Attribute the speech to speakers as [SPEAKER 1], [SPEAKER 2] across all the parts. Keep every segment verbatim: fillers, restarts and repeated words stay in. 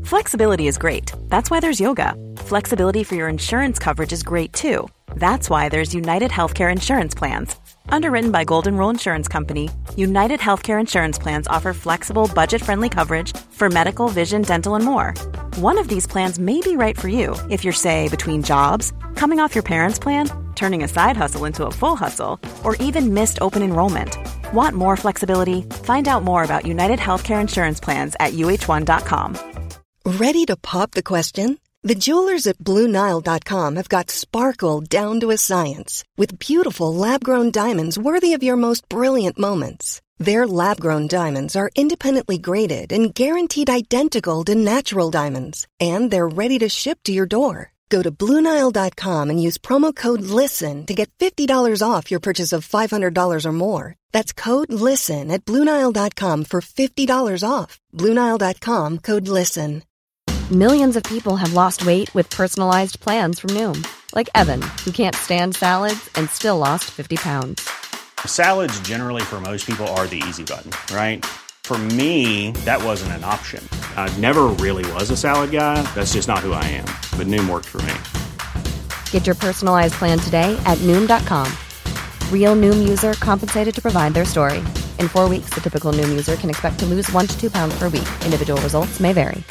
[SPEAKER 1] Flexibility is great. That's why there's yoga. Flexibility for your insurance coverage is great too. That's why there's United Healthcare Insurance Plans. Underwritten by Golden Rule Insurance Company, United Healthcare Insurance Plans offer flexible, budget-friendly coverage for medical, vision, dental, and more. One of these plans may be right for you if you're, say, between jobs, coming off your parents' plan, turning a side hustle into a full hustle, or even missed open enrollment. Want more flexibility? Find out more about United Healthcare Insurance Plans at U H one dot com.
[SPEAKER 2] Ready to pop the question? The jewelers at Blue Nile dot com have got sparkle down to a science with beautiful lab-grown diamonds worthy of your most brilliant moments. Their lab-grown diamonds are independently graded and guaranteed identical to natural diamonds, and they're ready to ship to your door. Go to Blue Nile dot com and use promo code LISTEN to get fifty dollars off your purchase of five hundred dollars or more. That's code LISTEN at Blue Nile dot com for fifty dollars off. Blue Nile dot com, code LISTEN.
[SPEAKER 3] Millions of people have lost weight with personalized plans from Noom. Like Evan, who can't stand salads and still lost fifty pounds.
[SPEAKER 4] Salads generally for most people are the easy button, right? For me, that wasn't an option. I never really was a salad guy. That's just not who I am. But Noom worked for me.
[SPEAKER 3] Get your personalized plan today at Noom dot com. Real Noom user compensated to provide their story. In four weeks, the typical Noom user can expect to lose one to two pounds per week. Individual results may vary.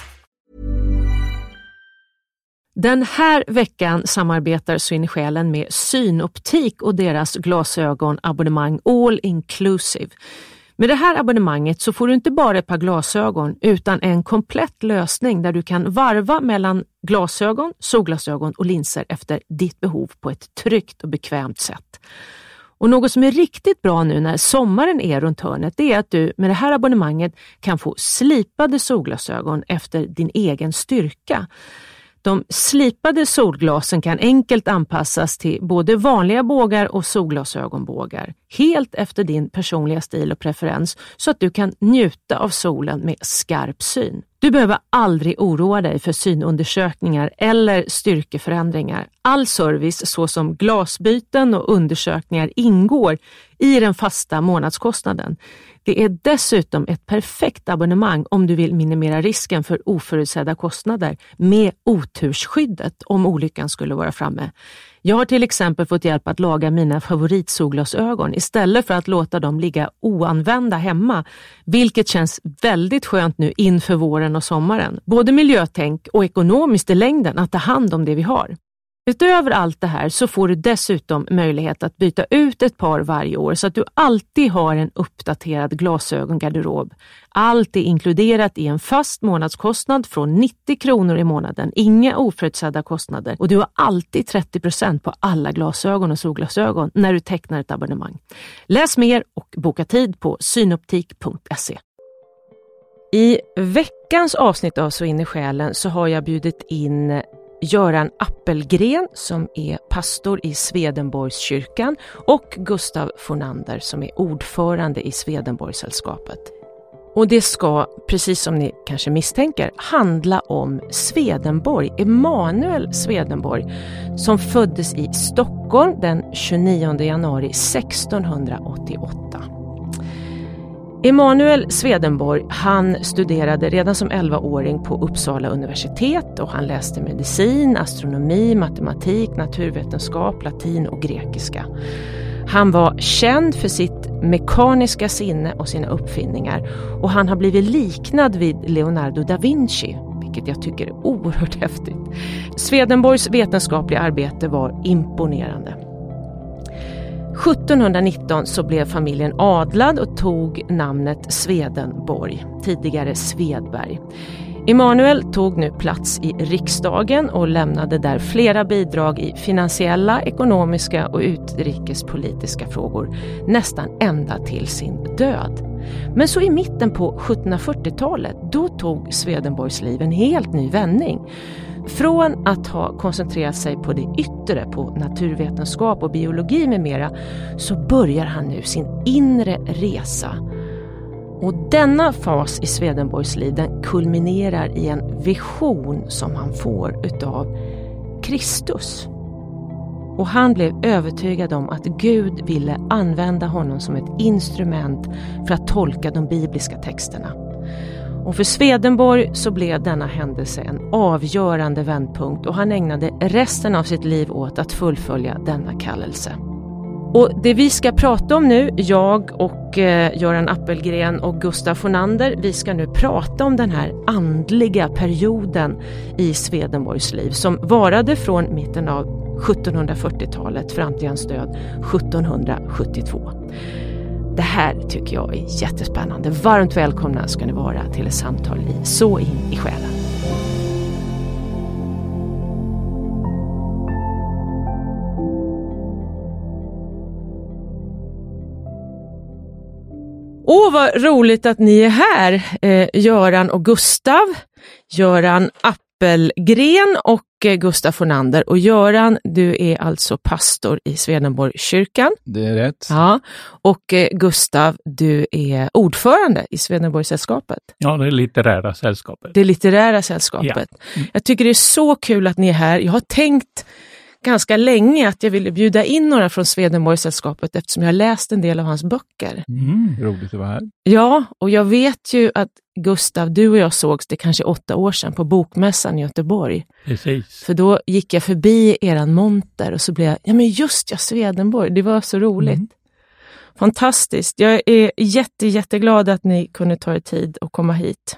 [SPEAKER 5] Den här veckan samarbetar Syn i själen med Synoptik och deras glasögonabonnemang All Inclusive. Med det här abonnemanget så får du inte bara ett par glasögon utan en komplett lösning där du kan varva mellan glasögon, solglasögon och linser efter ditt behov på ett tryggt och bekvämt sätt. Och något som är riktigt bra nu när sommaren är runt hörnet, det är att du med det här abonnemanget kan få slipade solglasögon efter din egen styrka. De slipade solglasen kan enkelt anpassas till både vanliga bågar och solglasögonbågar. Helt efter din personliga stil och preferens så att du kan njuta av solen med skarp syn. Du behöver aldrig oroa dig för synundersökningar eller styrkeförändringar. All service såsom glasbyten och undersökningar ingår i den fasta månadskostnaden. Det är dessutom ett perfekt abonnemang om du vill minimera risken för oförutsedda kostnader med otursskyddet om olyckan skulle vara framme. Jag har till exempel fått hjälp att laga mina favoritsolglasögon istället för att låta dem ligga oanvända hemma, vilket känns väldigt skönt nu inför våren och sommaren. Både miljötänk och ekonomiskt i längden att ta hand om det vi har. Utöver allt det här så får du dessutom möjlighet att byta ut ett par varje år så att du alltid har en uppdaterad glasögongarderob. Allt är inkluderat i en fast månadskostnad från nittio kronor i månaden. Inga oförutsedda kostnader. Och du har alltid trettio procent på alla glasögon och solglasögon när du tecknar ett abonnemang. Läs mer och boka tid på synoptik punkt se. I veckans avsnitt av Så in i själen så har jag bjudit in Göran Appelgren som är pastor i Swedenborgskyrkan och Gustav Fornander som är ordförande i Swedenborgssällskapet. Och det ska, precis som ni kanske misstänker, handla om Swedenborg, Emanuel Swedenborg, som föddes i Stockholm den tjugonionde januari sextonhundraåttioåtta. Emanuel Swedenborg, han studerade redan som elvaåring på Uppsala universitet och han läste medicin, astronomi, matematik, naturvetenskap, latin och grekiska. Han var känd för sitt mekaniska sinne och sina uppfinningar och han har blivit liknad vid Leonardo da Vinci, vilket jag tycker är oerhört häftigt. Swedenborgs vetenskapliga arbete var imponerande. sjuttonhundranitton så blev familjen adlad och tog namnet Swedenborg, tidigare Svedberg. Emanuel tog nu plats i riksdagen och lämnade där flera bidrag i finansiella, ekonomiska och utrikespolitiska frågor nästan ända till sin död. Men så i mitten på sjuttonhundrafyrtiotalet, då tog Swedenborgs liv en helt ny vändning. Från att ha koncentrerat sig på det yttre, på naturvetenskap och biologi med mera, så börjar han nu sin inre resa. Och denna fas i Swedenborgs liv, den kulminerar i en vision som han får utav Kristus. Och han blev övertygad om att Gud ville använda honom som ett instrument för att tolka de bibliska texterna. Och för Swedenborg så blev denna händelse en avgörande vändpunkt och han ägnade resten av sitt liv åt att fullfölja denna kallelse. Och det vi ska prata om nu, jag och eh, Göran Appelgren och Gustaf Fornander, vi ska nu prata om den här andliga perioden i Swedenborgs liv som varade från mitten av sjuttonhundrafyrtiotalet fram till hans död sjuttonhundrasjuttiotvå. Det här tycker jag är jättespännande. Varmt välkomna ska ni vara till ett samtal i Så in i själen. Åh, vad roligt att ni är här, eh, Göran och Gustav. Göran Appelgren och eh, Gustaf Fornander. Och Göran, du är alltså pastor i Swedenborgskyrkan.
[SPEAKER 6] Det är rätt.
[SPEAKER 5] Ja. Och eh, Gustav, du är ordförande i Swedenborgsällskapet.
[SPEAKER 7] Ja, det är litterära sällskapet.
[SPEAKER 5] Det litterära sällskapet.
[SPEAKER 7] Ja. Mm.
[SPEAKER 5] Jag tycker det är så kul att ni är här. Jag har tänkt ganska länge att jag ville bjuda in några från Swedenborgsällskapet eftersom jag har läst en del av hans böcker.
[SPEAKER 6] Mm, roligt att vara här.
[SPEAKER 5] Ja, och jag vet ju att Gustav, du och jag sågs det kanske åtta år sedan på Bokmässan i Göteborg.
[SPEAKER 7] Precis.
[SPEAKER 5] För då gick jag förbi eran monter och så blev jag, ja men just ja, Swedenborg, det var så roligt. Mm. Fantastiskt. Jag är jätte, jätteglad att ni kunde ta er tid och komma hit.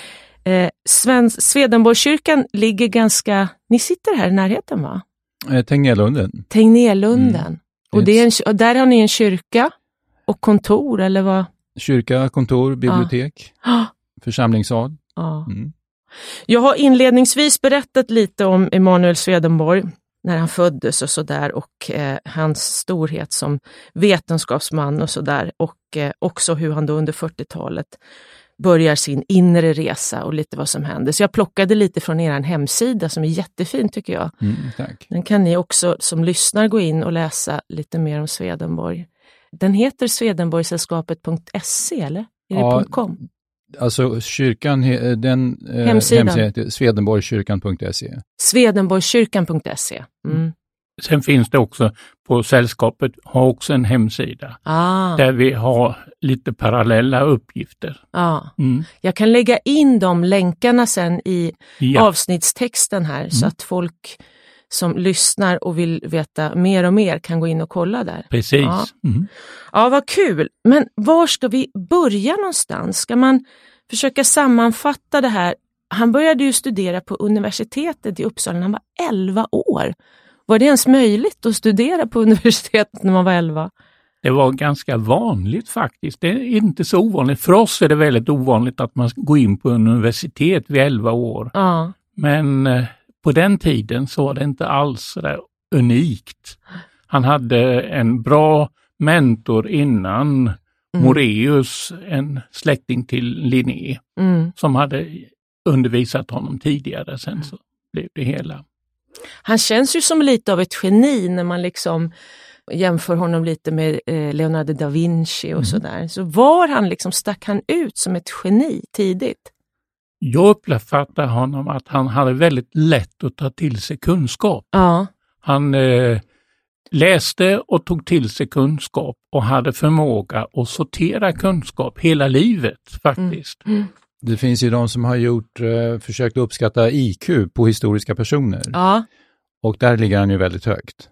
[SPEAKER 5] Eh, Sven- Swedenborgskyrkan ligger ganska, ni sitter här i närheten va?
[SPEAKER 6] Tegnérlunden.
[SPEAKER 5] Tegnérlunden.
[SPEAKER 6] Mm.
[SPEAKER 5] Och, det är en, och där har ni en kyrka och kontor, eller vad?
[SPEAKER 6] Kyrka, kontor, bibliotek,
[SPEAKER 5] ah.
[SPEAKER 6] församlingssal.
[SPEAKER 5] Ah.
[SPEAKER 6] Mm.
[SPEAKER 5] Jag har inledningsvis berättat lite om Emanuel Swedenborg när han föddes och sådär och eh, hans storhet som vetenskapsman och sådär och eh, också hur han då under fyrtiotalet börjar sin inre resa och lite vad som händer. Så jag plockade lite från er hemsida som är jättefin tycker jag.
[SPEAKER 6] Mm, tack.
[SPEAKER 5] Den kan ni också som lyssnar gå in och läsa lite mer om Swedenborg. Den heter swedenborgsällskapet punkt se eller? Är det
[SPEAKER 6] ja,
[SPEAKER 5] .com?
[SPEAKER 6] Alltså kyrkan, den eh,
[SPEAKER 5] hemsidan
[SPEAKER 6] heter swedenborgskyrkan punkt se.
[SPEAKER 5] swedenborgskyrkan punkt se. Mm.
[SPEAKER 7] Sen finns det också på sällskapet har också en hemsida
[SPEAKER 5] ah.
[SPEAKER 7] där vi har lite parallella uppgifter.
[SPEAKER 5] Ah.
[SPEAKER 7] Mm.
[SPEAKER 5] Jag kan lägga in de länkarna sen i
[SPEAKER 7] ja.
[SPEAKER 5] avsnittstexten här mm. så att folk som lyssnar och vill veta mer och mer kan gå in och kolla där.
[SPEAKER 7] Precis.
[SPEAKER 5] Ja,
[SPEAKER 7] mm.
[SPEAKER 5] ja vad kul. Men var ska vi börja någonstans? Ska man försöka sammanfatta det här? Han började ju studera på universitetet i Uppsala när han var elva år. Var det ens möjligt att studera på universitetet när man var elva?
[SPEAKER 7] Det var ganska vanligt faktiskt. Det är inte så ovanligt. För oss är det väldigt ovanligt att man går in på universitet vid elva år.
[SPEAKER 5] Ja.
[SPEAKER 7] Men eh, på den tiden så var det inte alls så där unikt. Han hade en bra mentor innan, mm. Moreus, en släkting till Linné, mm. som hade undervisat honom tidigare. Sen så blev det hela.
[SPEAKER 5] Han känns ju som lite av ett geni när man liksom jämför honom lite med eh, Leonardo da Vinci och mm. sådär. Så var han liksom, stack han ut som ett geni tidigt?
[SPEAKER 7] Jag uppfattar honom att han hade väldigt lätt att ta till sig kunskap.
[SPEAKER 5] Ja.
[SPEAKER 7] Han eh, läste och tog till sig kunskap och hade förmåga att sortera kunskap hela livet faktiskt. Mm. Mm.
[SPEAKER 6] Det finns ju de som har gjort, eh, försökt uppskatta I Q på historiska personer.
[SPEAKER 5] Ja.
[SPEAKER 6] Och där ligger han ju väldigt högt.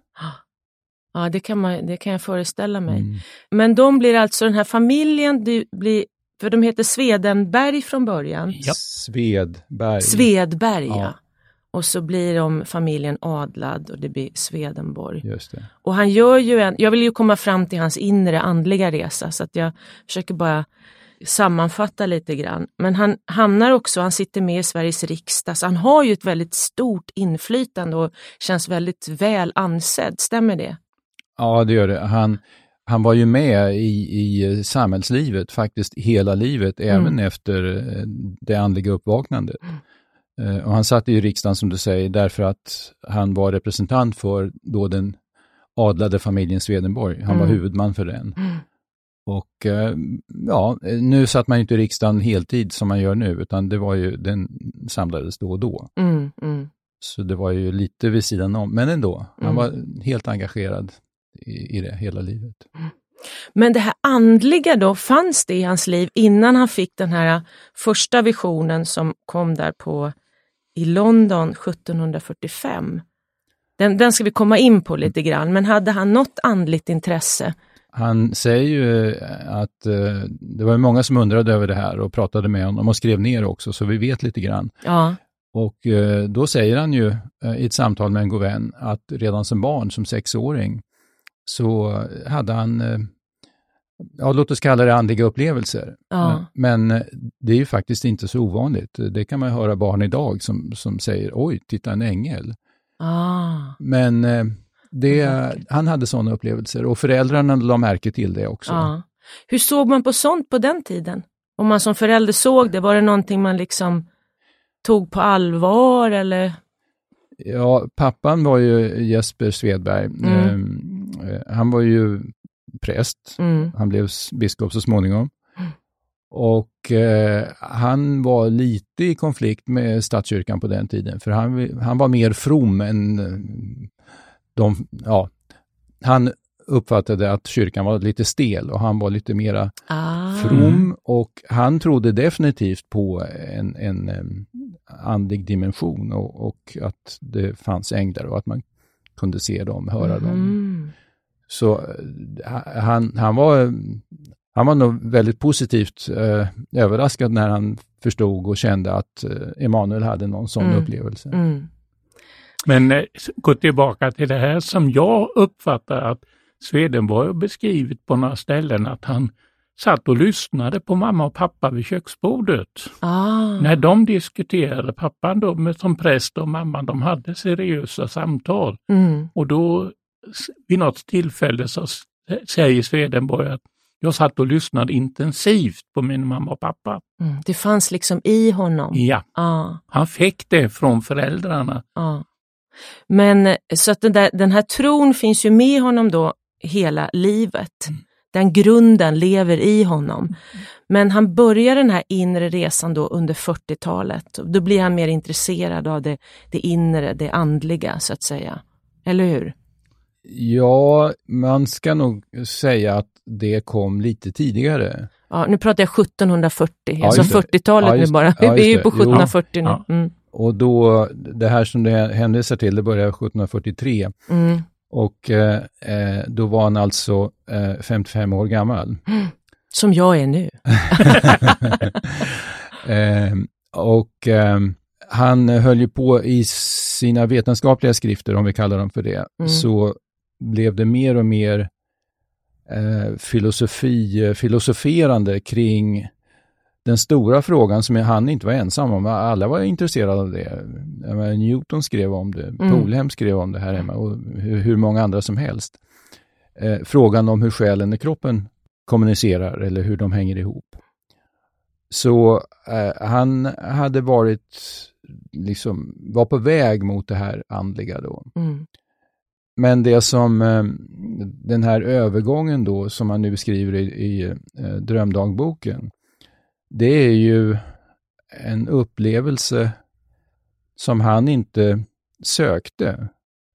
[SPEAKER 5] Ja, det kan, man, det kan jag föreställa mig.
[SPEAKER 6] Mm.
[SPEAKER 5] Men de blir alltså, den här familjen, det blir, för de heter Swedenberg från början.
[SPEAKER 7] Ja.
[SPEAKER 6] Svedberg.
[SPEAKER 5] Svedberg, ja.
[SPEAKER 6] ja.
[SPEAKER 5] Och så blir de familjen adlad och det blir Swedenborg.
[SPEAKER 6] Just det.
[SPEAKER 5] Och han gör ju en, jag vill ju komma fram till hans inre andliga resa så att jag försöker bara sammanfatta lite grann. Men han hamnar också, han sitter med i Sveriges riksdag så han har ju ett väldigt stort inflytande och känns väldigt väl ansedd, stämmer det?
[SPEAKER 6] Ja, det gör det. Han, han var ju med i, i samhällslivet faktiskt hela livet, mm. även efter det andliga uppvaknandet. Mm. Och han satt i riksdagen som du säger därför att han var representant för då den adlade familjen Swedenborg. Han mm. var huvudman för den. Mm. Och ja, nu satt man ju inte i riksdagen heltid som man gör nu, utan det var ju, den samlades då och då.
[SPEAKER 5] Mm, mm.
[SPEAKER 6] Så det var ju lite vid sidan om, men ändå. Han
[SPEAKER 5] mm.
[SPEAKER 6] var helt engagerad i, i det hela livet.
[SPEAKER 5] Mm. Men det här andliga då, fanns det i hans liv innan han fick den här första visionen som kom där på i London sjuttonhundrafyrtiofem? Den, den ska vi komma in på lite grann, men hade han något andligt intresse?
[SPEAKER 6] Han säger ju att eh, det var många som undrade över det här och pratade med honom och skrev ner också, så vi vet lite grann.
[SPEAKER 5] Ja.
[SPEAKER 6] Och eh, då säger han ju eh, i ett samtal med en god vän att redan som barn, som sexåring, så hade han, eh, ja, låt oss kalla det andliga upplevelser.
[SPEAKER 5] Ja.
[SPEAKER 6] Men det är ju faktiskt inte så ovanligt. Det kan man höra barn idag som, som säger, oj, titta en ängel.
[SPEAKER 5] Ah.
[SPEAKER 6] Men eh, det, han hade sådana upplevelser och föräldrarna la märke till det också.
[SPEAKER 5] Ja. Hur såg man på sånt på den tiden? Om man som förälder såg det, var det någonting man liksom tog på allvar eller?
[SPEAKER 6] Ja, pappan var ju Jesper Svedberg. Mm. Eh, han var ju präst. Mm. Han blev biskop så småningom. Mm. Och eh, han var lite i konflikt med statskyrkan på den tiden. För han, han var mer from än de, ja, han uppfattade att kyrkan var lite stel och han var lite mera ah. from, och han trodde definitivt på en, en, en andlig dimension och, och att det fanns änglar och att man kunde se dem, höra mm. dem. Så han, han var han var nog väldigt positivt eh, överraskad när han förstod och kände att eh, Emanuel hade någon sån mm. upplevelse. Mm.
[SPEAKER 7] Men eh, gå tillbaka till det här som jag uppfattar att Swedenborg har beskrivit på några ställen, att han satt och lyssnade på mamma och pappa vid köksbordet. Ah. När de diskuterade, pappan då med, som präst och mamman, de hade seriösa samtal. Mm. Och då vid något tillfälle så säger Swedenborg att jag satt och lyssnade intensivt på min mamma och pappa.
[SPEAKER 5] Mm. Det fanns liksom i honom?
[SPEAKER 7] Ja,
[SPEAKER 5] ah.
[SPEAKER 7] han fick det från föräldrarna.
[SPEAKER 5] Ah. Men så att den, där, den här tron finns ju med honom då hela livet. Mm. Den grunden lever i honom. Mm. Men han börjar den här inre resan då under fyrtiotalet. Då blir han mer intresserad av det, det inre, det andliga så att säga. Eller hur?
[SPEAKER 6] Ja, man ska nog säga att det kom lite tidigare.
[SPEAKER 5] Ja, nu pratar jag sjuttonhundrafyrtio,
[SPEAKER 6] ja,
[SPEAKER 5] alltså fyrtiotalet
[SPEAKER 6] ja,
[SPEAKER 5] nu bara.
[SPEAKER 6] Ja,
[SPEAKER 5] vi är ju på sjuttonhundrafyrtio nu.
[SPEAKER 6] Ja.
[SPEAKER 5] Mm.
[SPEAKER 6] Och då, det här som det hänvisar till, det började sjuttonhundrafyrtiotre. Mm. Och eh, då var han alltså eh, femtiofem år gammal.
[SPEAKER 5] Mm. Som jag är nu.
[SPEAKER 6] eh, och eh, han höll ju på i sina vetenskapliga skrifter, om vi kallar dem för det, mm. så blev det mer och mer eh, filosofi, filosoferande kring den stora frågan som han inte var ensam om. Alla var intresserade av det. Newton skrev om det, mm. Polhem skrev om det här hemma och hur, hur många andra som helst. Eh, frågan om hur själen och kroppen kommunicerar eller hur de hänger ihop. Så eh, han hade varit liksom, var på väg mot det här andliga då. Mm. Men det som eh, den här övergången då som han nu beskriver i, i eh, drömdagboken, det är ju en upplevelse som han inte sökte,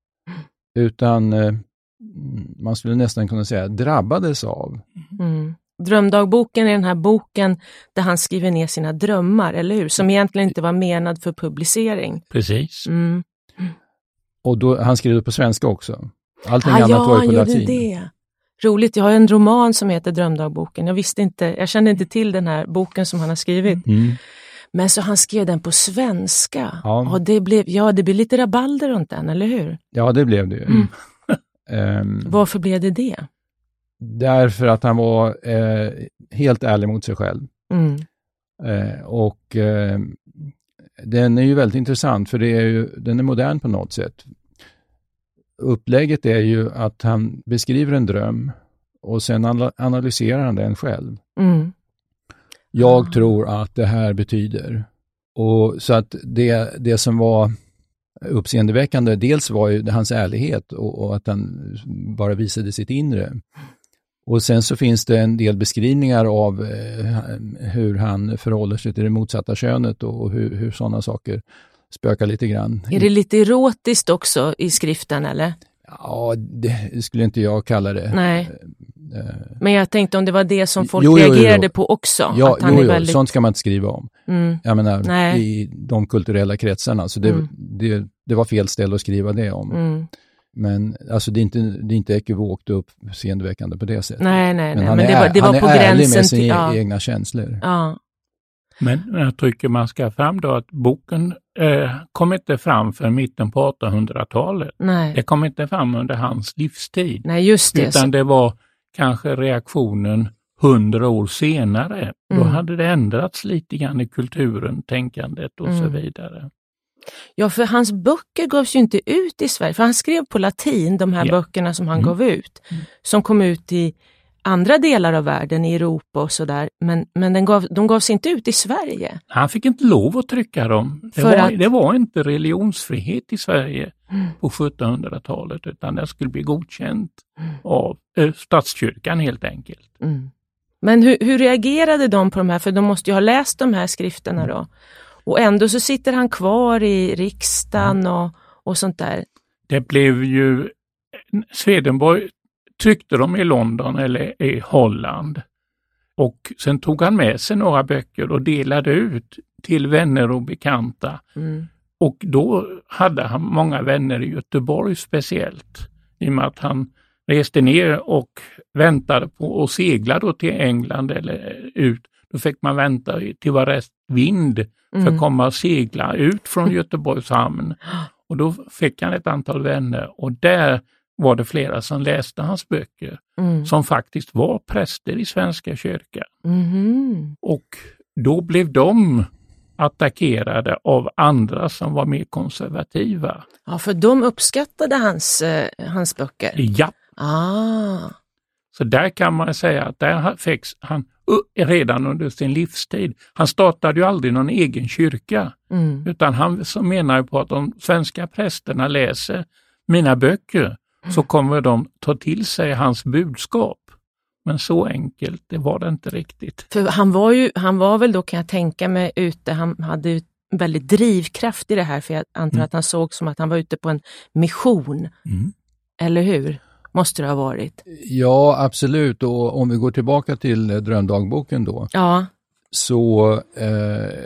[SPEAKER 6] utan eh, man skulle nästan kunna säga drabbades av.
[SPEAKER 5] Mm. Drömdagboken är den här boken där han skriver ner sina drömmar, eller hur? Som egentligen inte var menad för publicering.
[SPEAKER 7] Precis.
[SPEAKER 5] Mm.
[SPEAKER 6] Och då, han skrev det på svenska också. Allting
[SPEAKER 5] ah,
[SPEAKER 6] annat
[SPEAKER 5] ja,
[SPEAKER 6] var ju på
[SPEAKER 5] latin.
[SPEAKER 6] latin.
[SPEAKER 5] Det. Roligt, jag har en roman som heter Drömdagboken. Jag visste inte, jag kände inte till den här boken som han har skrivit. Mm. Men så han skrev den på svenska. Ja. Och det blev, ja, det blev lite rabalder runt den, eller hur?
[SPEAKER 6] Ja, det blev det ju.
[SPEAKER 5] Mm. um, Varför blev det det?
[SPEAKER 6] Därför att han var eh, helt ärlig mot sig själv. Mm. Eh, och eh, den är ju väldigt intressant, för det är ju, den är modern på något sätt. Upplägget är ju att han beskriver en dröm och sen analyserar han den själv. Mm. Jag ah. tror att det här betyder. Och så att det, det som var uppseendeväckande, dels var ju hans ärlighet och, och att han bara visade sitt inre. Och sen så finns det en del beskrivningar av eh, hur han förhåller sig till det motsatta könet och hur, hur sådana saker spökar lite grann.
[SPEAKER 5] Är det lite erotiskt också i skriften, eller?
[SPEAKER 6] Ja, det skulle inte jag kalla det.
[SPEAKER 5] Nej. Men jag tänkte om det var det som folk
[SPEAKER 6] jo, jo, jo,
[SPEAKER 5] reagerade
[SPEAKER 6] jo.
[SPEAKER 5] på också.
[SPEAKER 6] Ja,
[SPEAKER 5] att han
[SPEAKER 6] jo,
[SPEAKER 5] är
[SPEAKER 6] jo,
[SPEAKER 5] väldigt...
[SPEAKER 6] sånt ska man inte skriva om.
[SPEAKER 5] Mm.
[SPEAKER 6] Jag menar,
[SPEAKER 5] Nej.
[SPEAKER 6] i de kulturella kretsarna. Så det,
[SPEAKER 5] Mm.
[SPEAKER 6] det, det var fel ställe att skriva det om.
[SPEAKER 5] Mm.
[SPEAKER 6] Men alltså det är inte, det är inte ekivokt och uppseendeväckande på det sättet.
[SPEAKER 5] Nej, nej,
[SPEAKER 6] Men
[SPEAKER 5] nej.
[SPEAKER 6] han
[SPEAKER 5] Men
[SPEAKER 6] är,
[SPEAKER 5] det var, det var
[SPEAKER 6] han
[SPEAKER 5] på
[SPEAKER 6] är ärlig
[SPEAKER 5] gränsen
[SPEAKER 6] med sina
[SPEAKER 5] till... Ja.
[SPEAKER 6] egna känslor.
[SPEAKER 5] Ja.
[SPEAKER 7] Men jag tycker man ska fram då att boken eh, kom inte fram för mitten på åttahundratalet.
[SPEAKER 5] Nej.
[SPEAKER 7] Det kom inte fram under hans livstid.
[SPEAKER 5] nej, just det.
[SPEAKER 7] Utan det var kanske reaktionen hundra år senare.
[SPEAKER 5] Mm.
[SPEAKER 7] Då hade det ändrats lite grann i kulturen, tänkandet och
[SPEAKER 5] Mm.
[SPEAKER 7] så vidare.
[SPEAKER 5] Ja, för hans böcker gavs ju inte ut i Sverige. För han skrev på latin, de här
[SPEAKER 7] Ja.
[SPEAKER 5] böckerna som han
[SPEAKER 7] Mm.
[SPEAKER 5] gav ut.
[SPEAKER 7] Mm.
[SPEAKER 5] Som kom ut i andra delar av världen, i Europa och sådär. Men, men den gav, de gavs inte ut i Sverige.
[SPEAKER 7] Han fick inte lov att trycka dem. Det,
[SPEAKER 5] För
[SPEAKER 7] var,
[SPEAKER 5] att-
[SPEAKER 7] det var inte religionsfrihet i Sverige
[SPEAKER 5] Mm.
[SPEAKER 7] på sjuttonhundratalet, utan det skulle bli godkänt av eh, statskyrkan helt enkelt.
[SPEAKER 5] Mm. Men hur, hur reagerade de på de här? För de måste ju ha läst de här skrifterna då. Och ändå så sitter han kvar i riksdagen och, och sånt där.
[SPEAKER 7] Det blev ju, Swedenborg tryckte dem i London eller i Holland. Och sen tog han med sig några böcker och delade ut till vänner och bekanta.
[SPEAKER 5] Mm.
[SPEAKER 7] Och då hade han många vänner i Göteborg speciellt. I och med att han reste ner och väntade på att segla då till England eller ut. Då fick man vänta till var rätt vind för
[SPEAKER 5] Mm.
[SPEAKER 7] att komma och segla ut från Göteborgs hamn. Och då fick han ett antal vänner och där var det flera som läste hans böcker.
[SPEAKER 5] Mm.
[SPEAKER 7] Som faktiskt var präster i Svenska kyrkan.
[SPEAKER 5] Mhm.
[SPEAKER 7] Och då blev de attackerade av andra som var mer konservativa.
[SPEAKER 5] Ja, för de uppskattade hans, eh, hans böcker.
[SPEAKER 7] Ja,
[SPEAKER 5] Ah.
[SPEAKER 7] så där kan man säga att där fick han uh, redan under sin livstid. Han startade ju aldrig någon egen kyrka.
[SPEAKER 5] Mm.
[SPEAKER 7] Utan han som menar ju på att om svenska prästerna läser mina böcker så kommer de ta till sig hans budskap. Men så enkelt, det var det inte riktigt.
[SPEAKER 5] För han var ju, han var väl då, kan jag tänka mig, ute, han hade ju väldigt drivkraft i det här, för jag antar
[SPEAKER 7] Mm.
[SPEAKER 5] att han såg som att han var ute på en mission.
[SPEAKER 7] Mm.
[SPEAKER 5] Eller hur? Måste det ha varit.
[SPEAKER 6] Ja, absolut. Och om vi går tillbaka till eh, drömdagboken då.
[SPEAKER 5] Ja.
[SPEAKER 6] Så eh,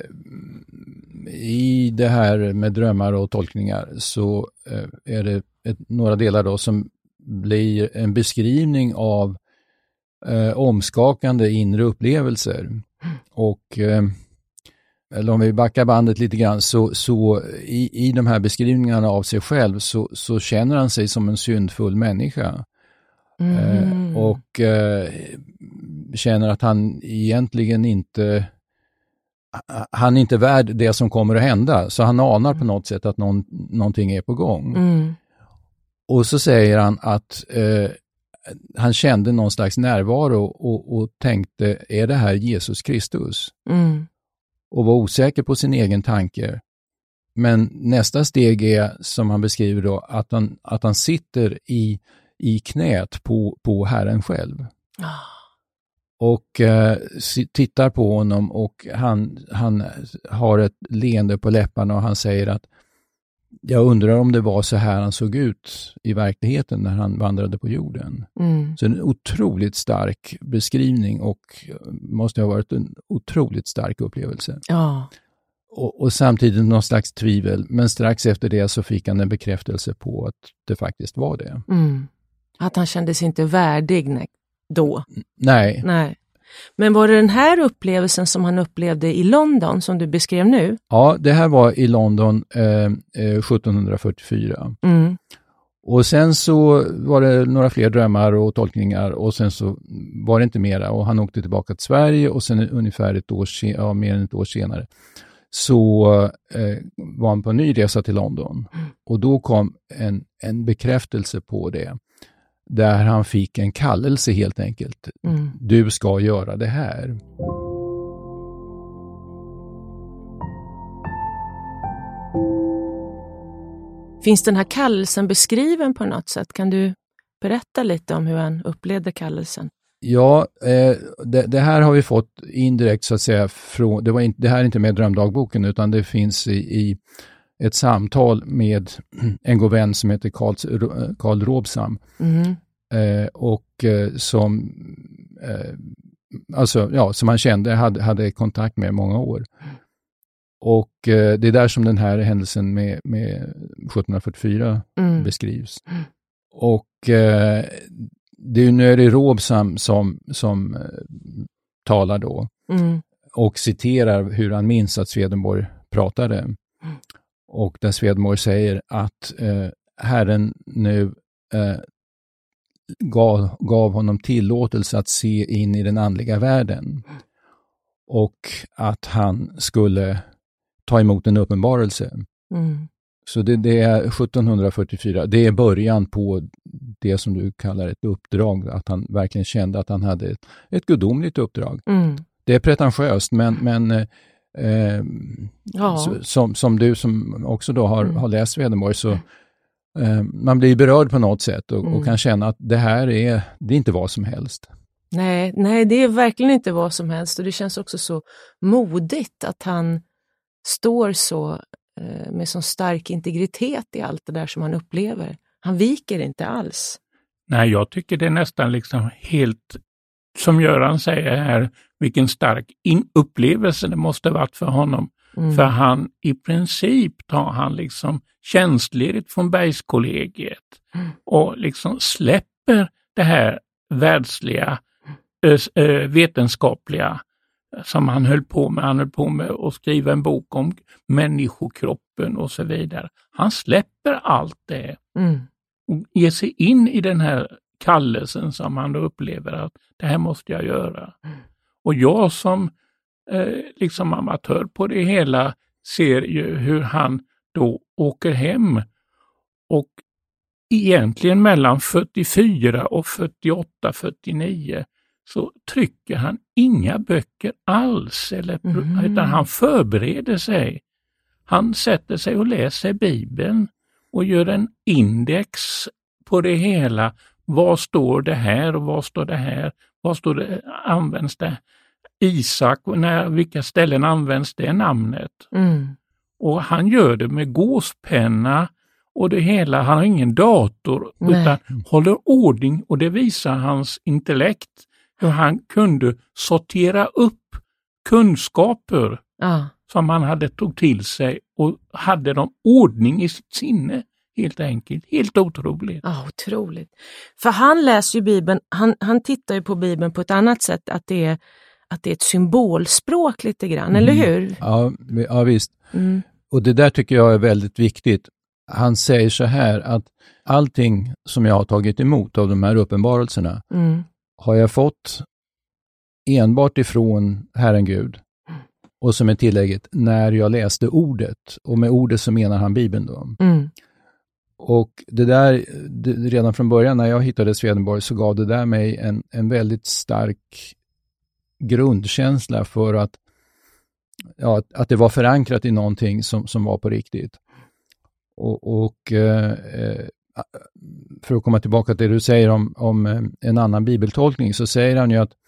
[SPEAKER 6] i det här med drömmar och tolkningar så eh, är det ett, några delar då som blir en beskrivning av eh, omskakande inre upplevelser. Och eh, eller om vi backar bandet lite grann så, så i, i de här beskrivningarna av sig själv så, så känner han sig som en syndfull människa.
[SPEAKER 5] Mm.
[SPEAKER 6] Eh, och eh, känner att han egentligen inte han är inte värd det som kommer att hända. Så han anar på något sätt att någon, någonting är på gång.
[SPEAKER 5] Mm.
[SPEAKER 6] Och så säger han att eh, han kände någon slags närvaro och, och tänkte, är det här Jesus Kristus?
[SPEAKER 5] Mm.
[SPEAKER 6] Och var osäker på sin egen tanke. Men nästa steg är, som han beskriver då, att han, att han sitter i, i knät på, på Herren själv.
[SPEAKER 5] Ah.
[SPEAKER 6] Och eh, tittar på honom och han, han har ett leende på läpparna och han säger att jag undrar om det var så här han såg ut i verkligheten när han vandrade på jorden.
[SPEAKER 5] Mm.
[SPEAKER 6] Så en otroligt stark beskrivning och måste ha varit en otroligt stark upplevelse.
[SPEAKER 5] Ja.
[SPEAKER 6] Och, och samtidigt någon slags tvivel, men strax efter det så fick han en bekräftelse på att det faktiskt var det.
[SPEAKER 5] Mm. Att han kände sig inte värdig nej, då.
[SPEAKER 6] Nej.
[SPEAKER 5] Nej. Men var det den här upplevelsen som han upplevde i London som du beskrev nu?
[SPEAKER 6] Ja, det här var i London eh, eh, sjuttonhundrafyrtiofyra.
[SPEAKER 5] Mm.
[SPEAKER 6] Och sen så var det några fler drömmar och tolkningar och sen så var det inte mera. Och han åkte tillbaka till Sverige och sen ungefär ett år, ja, mer än ett år senare så eh, var han på en ny resa till London.
[SPEAKER 5] Mm.
[SPEAKER 6] Och då kom en, en bekräftelse på det. Där han fick en kallelse helt enkelt.
[SPEAKER 5] Mm.
[SPEAKER 6] Du ska göra det här.
[SPEAKER 5] Finns den här kallelsen beskriven på något sätt? Kan du berätta lite om hur han upplevde kallelsen?
[SPEAKER 6] Ja, eh, det, det här har vi fått indirekt så att säga från, det, var in, det här är inte med drömdagboken utan det finns i, i ett samtal med en god vän som heter Karl, Karl Robsam.
[SPEAKER 5] Mm.
[SPEAKER 6] Eh, och eh, som eh, alltså, ja, som han kände, hade, hade kontakt med många år. Och eh, det är där som den här händelsen med, med sjuttonhundrafyrtiofyra
[SPEAKER 5] Mm.
[SPEAKER 6] beskrivs. Och eh, det är, nu är det Robsam som, som eh, talar då
[SPEAKER 5] Mm.
[SPEAKER 6] och citerar hur han minns att Swedenborg pratade.
[SPEAKER 5] Mm.
[SPEAKER 6] Och där Swedenborg säger att eh, Herren nu eh, gav, gav honom tillåtelse att se in i den andliga världen. Och att han skulle ta emot en uppenbarelse.
[SPEAKER 5] Mm.
[SPEAKER 6] Så det, det är sjuttonhundrafyrtiofyra, det är början på det som du kallar ett uppdrag, att han verkligen kände att han hade ett, ett gudomligt uppdrag.
[SPEAKER 5] Mm.
[SPEAKER 6] Det är pretentiöst, men, men eh,
[SPEAKER 5] Ja.
[SPEAKER 6] så, som, som du som också då har,
[SPEAKER 5] Mm.
[SPEAKER 6] har läst Swedenborg, så eh, man blir berörd på något sätt och,
[SPEAKER 5] Mm.
[SPEAKER 6] och kan känna att det här är, det är inte vad som helst.
[SPEAKER 5] Nej, nej, det är verkligen inte vad som helst, och det känns också så modigt att han står så eh, med så stark integritet i allt det där som han upplever. Han viker inte alls.
[SPEAKER 7] Nej, jag tycker det är nästan liksom helt, som Göran säger här, vilken stark in- upplevelse det måste varit för honom.
[SPEAKER 5] Mm.
[SPEAKER 7] För han, i princip tar han liksom tjänstledigt från Bergskollegiet
[SPEAKER 5] Mm.
[SPEAKER 7] och liksom släpper det här världsliga, ö, ö, vetenskapliga som han höll på med. Han höll på med att skriva en bok om människokroppen och så vidare. Han släpper allt det
[SPEAKER 5] Mm.
[SPEAKER 7] och ger sig in i den här kallelsen som han då upplever att det här måste jag göra.
[SPEAKER 5] Mm.
[SPEAKER 7] Och jag som eh, liksom amatör på det hela ser ju hur han då åker hem och egentligen mellan fyrtiofyra och fyrtioåtta fyrtionio så trycker han inga böcker alls, eller,
[SPEAKER 5] Mm.
[SPEAKER 7] utan han förbereder sig. Han sätter sig och läser Bibeln och gör en index på det hela. Vad står det här och vad står det här? Vad står det, används det? Isak, och när, vilka ställen används det namnet?
[SPEAKER 5] Mm.
[SPEAKER 7] Och han gör det med gåspenna och det hela. Han har ingen dator
[SPEAKER 5] Nej.
[SPEAKER 7] utan håller ordning, och det visar hans intellekt. Hur han kunde sortera upp kunskaper
[SPEAKER 5] Ja.
[SPEAKER 7] som han hade tog till sig och hade dem ordning i sitt sinne. Helt enkelt. Helt otroligt.
[SPEAKER 5] Ja, otroligt. För han läser ju Bibeln, han, han tittar ju på Bibeln på ett annat sätt, att det är, att det är ett symbolspråk lite grann, eller hur?
[SPEAKER 6] Ja, ja visst.
[SPEAKER 5] Mm.
[SPEAKER 6] Och det där tycker jag är väldigt viktigt. Han säger så här att allting som jag har tagit emot av de här uppenbarelserna
[SPEAKER 5] Mm.
[SPEAKER 6] har jag fått enbart ifrån Herren Gud. Och som är tillägget, när jag läste ordet. Och med ordet så menar han Bibeln då.
[SPEAKER 5] Mm.
[SPEAKER 6] Och det där, det, redan från början när jag hittade Swedenborg så gav det där mig en, en väldigt stark grundkänsla för att, ja, att det var förankrat i någonting som, som var på riktigt. Och, och eh, för att komma tillbaka till det du säger om, om en annan bibeltolkning, så säger han ju att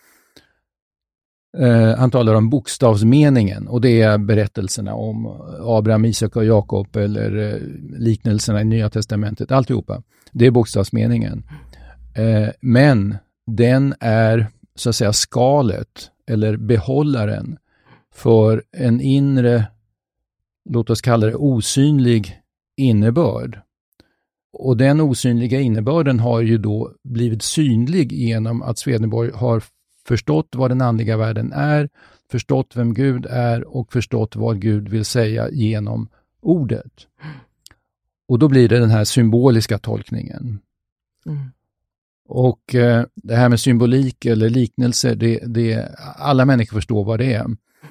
[SPEAKER 6] eh, han talar om bokstavsmeningen, och det är berättelserna om Abraham, Isak och Jakob, eller eh, liknelserna i Nya testamentet, alltihopa. Det är bokstavsmeningen. Eh, men den är så att säga skalet eller behållaren för en inre, låt oss kalla det osynlig innebörd. Och den osynliga innebörden har ju då blivit synlig genom att Swedenborg har förstått vad den andliga världen är, förstått vem Gud är och förstått vad Gud vill säga genom ordet. Och då blir det den här symboliska tolkningen.
[SPEAKER 5] Mm.
[SPEAKER 6] Och eh, det här med symbolik eller liknelser, det, det, alla människor förstår vad det är.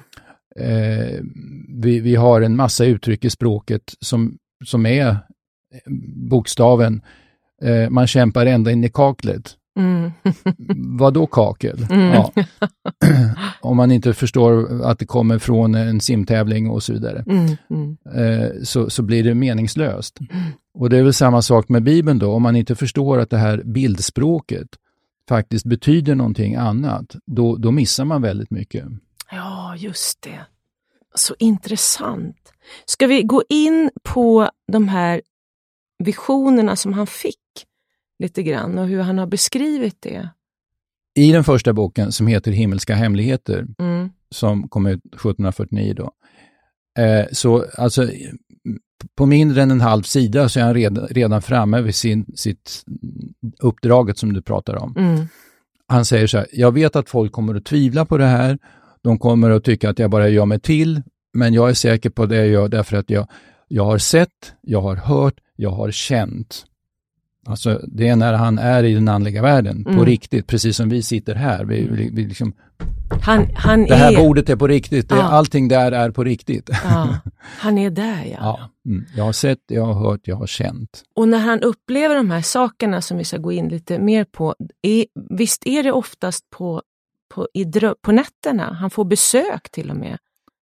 [SPEAKER 6] Eh, vi, vi har en massa uttryck i språket som, som är bokstaven. Eh, man kämpar ända in i kaklet.
[SPEAKER 5] Mm.
[SPEAKER 6] Vad då kakel?
[SPEAKER 5] Mm.
[SPEAKER 6] Ja. Om man inte förstår att det kommer från en simtävling och så vidare.
[SPEAKER 5] Mm. Mm.
[SPEAKER 6] Eh, så, så blir det meningslöst. Och det är väl samma sak med Bibeln då. Om man inte förstår att det här bildspråket faktiskt betyder någonting annat, då, då missar man väldigt mycket.
[SPEAKER 5] Ja, just det. Så intressant. Ska vi gå in på de här visionerna som han fick lite grann och hur han har beskrivit det?
[SPEAKER 6] I den första boken som heter Himmelska hemligheter,
[SPEAKER 5] mm.
[SPEAKER 6] som kom ut sjuttonhundrafyrtionio då, eh, så alltså på mindre än en halv sida så är han redan, redan framme vid sin, sitt uppdraget som du pratar om.
[SPEAKER 5] Mm.
[SPEAKER 6] Han säger så här: jag vet att folk kommer att tvivla på det här, de kommer att tycka att jag bara gör mig till, men jag är säker på det jag gör därför att jag, jag har sett, jag har hört, jag har känt. Alltså det är när han är i den andliga världen, mm. på riktigt, precis som vi sitter här. Vi, vi, vi liksom,
[SPEAKER 5] han, han
[SPEAKER 6] det här
[SPEAKER 5] är...
[SPEAKER 6] bordet är på riktigt, det,
[SPEAKER 5] ja.
[SPEAKER 6] allting där är på riktigt.
[SPEAKER 5] Ja. Han är där, ja.
[SPEAKER 6] ja. Mm. Jag har sett, jag har hört, jag har känt.
[SPEAKER 5] Och när han upplever de här sakerna som vi ska gå in lite mer på, är, visst är det oftast på, på, i drö- på nätterna? Han får besök till och med.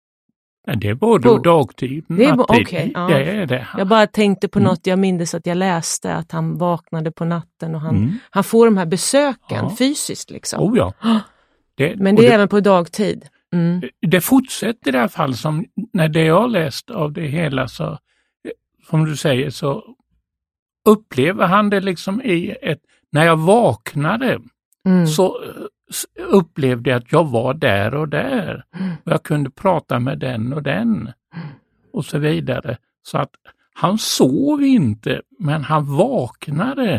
[SPEAKER 7] Det är både på, dagtid och nattid.
[SPEAKER 5] Okay, ja.
[SPEAKER 7] Det är det.
[SPEAKER 5] Jag bara tänkte på
[SPEAKER 7] mm. något,
[SPEAKER 5] jag minns att jag läste att han vaknade på natten och han,
[SPEAKER 7] mm.
[SPEAKER 5] han får de här besöken
[SPEAKER 7] ja.
[SPEAKER 5] fysiskt liksom.
[SPEAKER 7] Oh ja. Det,
[SPEAKER 5] Men det är
[SPEAKER 7] det,
[SPEAKER 5] även på dagtid. Mm.
[SPEAKER 7] Det fortsätter i alla fall som när det jag läst av det hela, så som du säger, så upplever han det liksom i ett, när jag vaknade mm. så upplevde jag att jag var där och där. Mm. Och jag kunde prata med den och den. Mm. Och så vidare. Så att han sov inte, men han vaknade.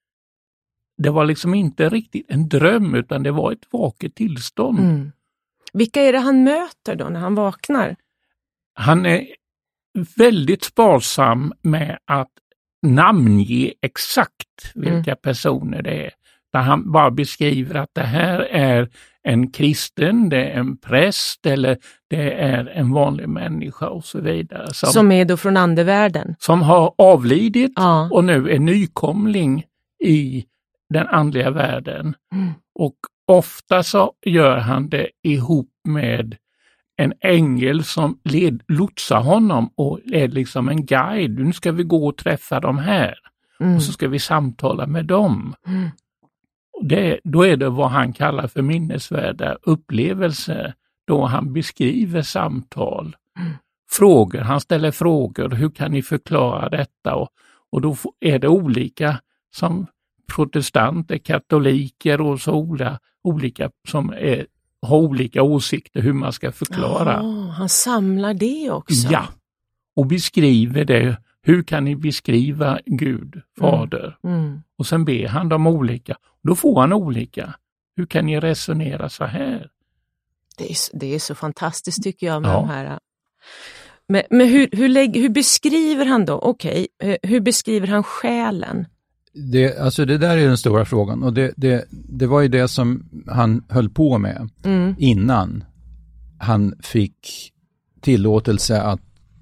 [SPEAKER 7] Det var liksom inte riktigt en dröm, utan det var ett vaket tillstånd.
[SPEAKER 5] Mm. Vilka är det han möter då när han vaknar?
[SPEAKER 7] Han är väldigt sparsam med att namnge exakt vilka mm. personer det är. Där han bara beskriver att det här är en kristen, det är en präst eller det är en vanlig människa och så vidare.
[SPEAKER 5] Som, som är då från andevärlden.
[SPEAKER 7] Som har avlidit
[SPEAKER 5] ja.
[SPEAKER 7] och nu är nykomling i den andliga världen.
[SPEAKER 5] Mm.
[SPEAKER 7] Och ofta så gör han det ihop med en ängel som led, lotsar honom och är liksom en guide. Nu ska vi gå och träffa dem här. Mm. Och så ska vi samtala med dem.
[SPEAKER 5] Mm.
[SPEAKER 7] Det, då är det vad han kallar för minnesvärda upplevelser, då han beskriver samtal.
[SPEAKER 5] Mm.
[SPEAKER 7] Frågor, han ställer frågor, hur kan ni förklara detta? Och, och då är det olika som protestanter, katoliker och så olika, olika som är, har olika åsikter hur man ska förklara.
[SPEAKER 5] Oh, han samlar det också.
[SPEAKER 7] Ja, och beskriver det. Hur kan ni beskriva Gud, Fader?
[SPEAKER 5] Mm. Mm.
[SPEAKER 7] Och sen ber han dem olika. Då får han olika. Hur kan ni resonera så här?
[SPEAKER 5] Det är, det är så fantastiskt tycker jag med
[SPEAKER 7] ja.
[SPEAKER 5] de här. Men, men hur, hur, lägg, hur beskriver han då? Okej, okay, hur beskriver han själen?
[SPEAKER 6] Det, alltså det där är den stora frågan. Och det, det, det var ju det som han höll på med
[SPEAKER 5] mm.
[SPEAKER 6] innan han fick tillåtelse att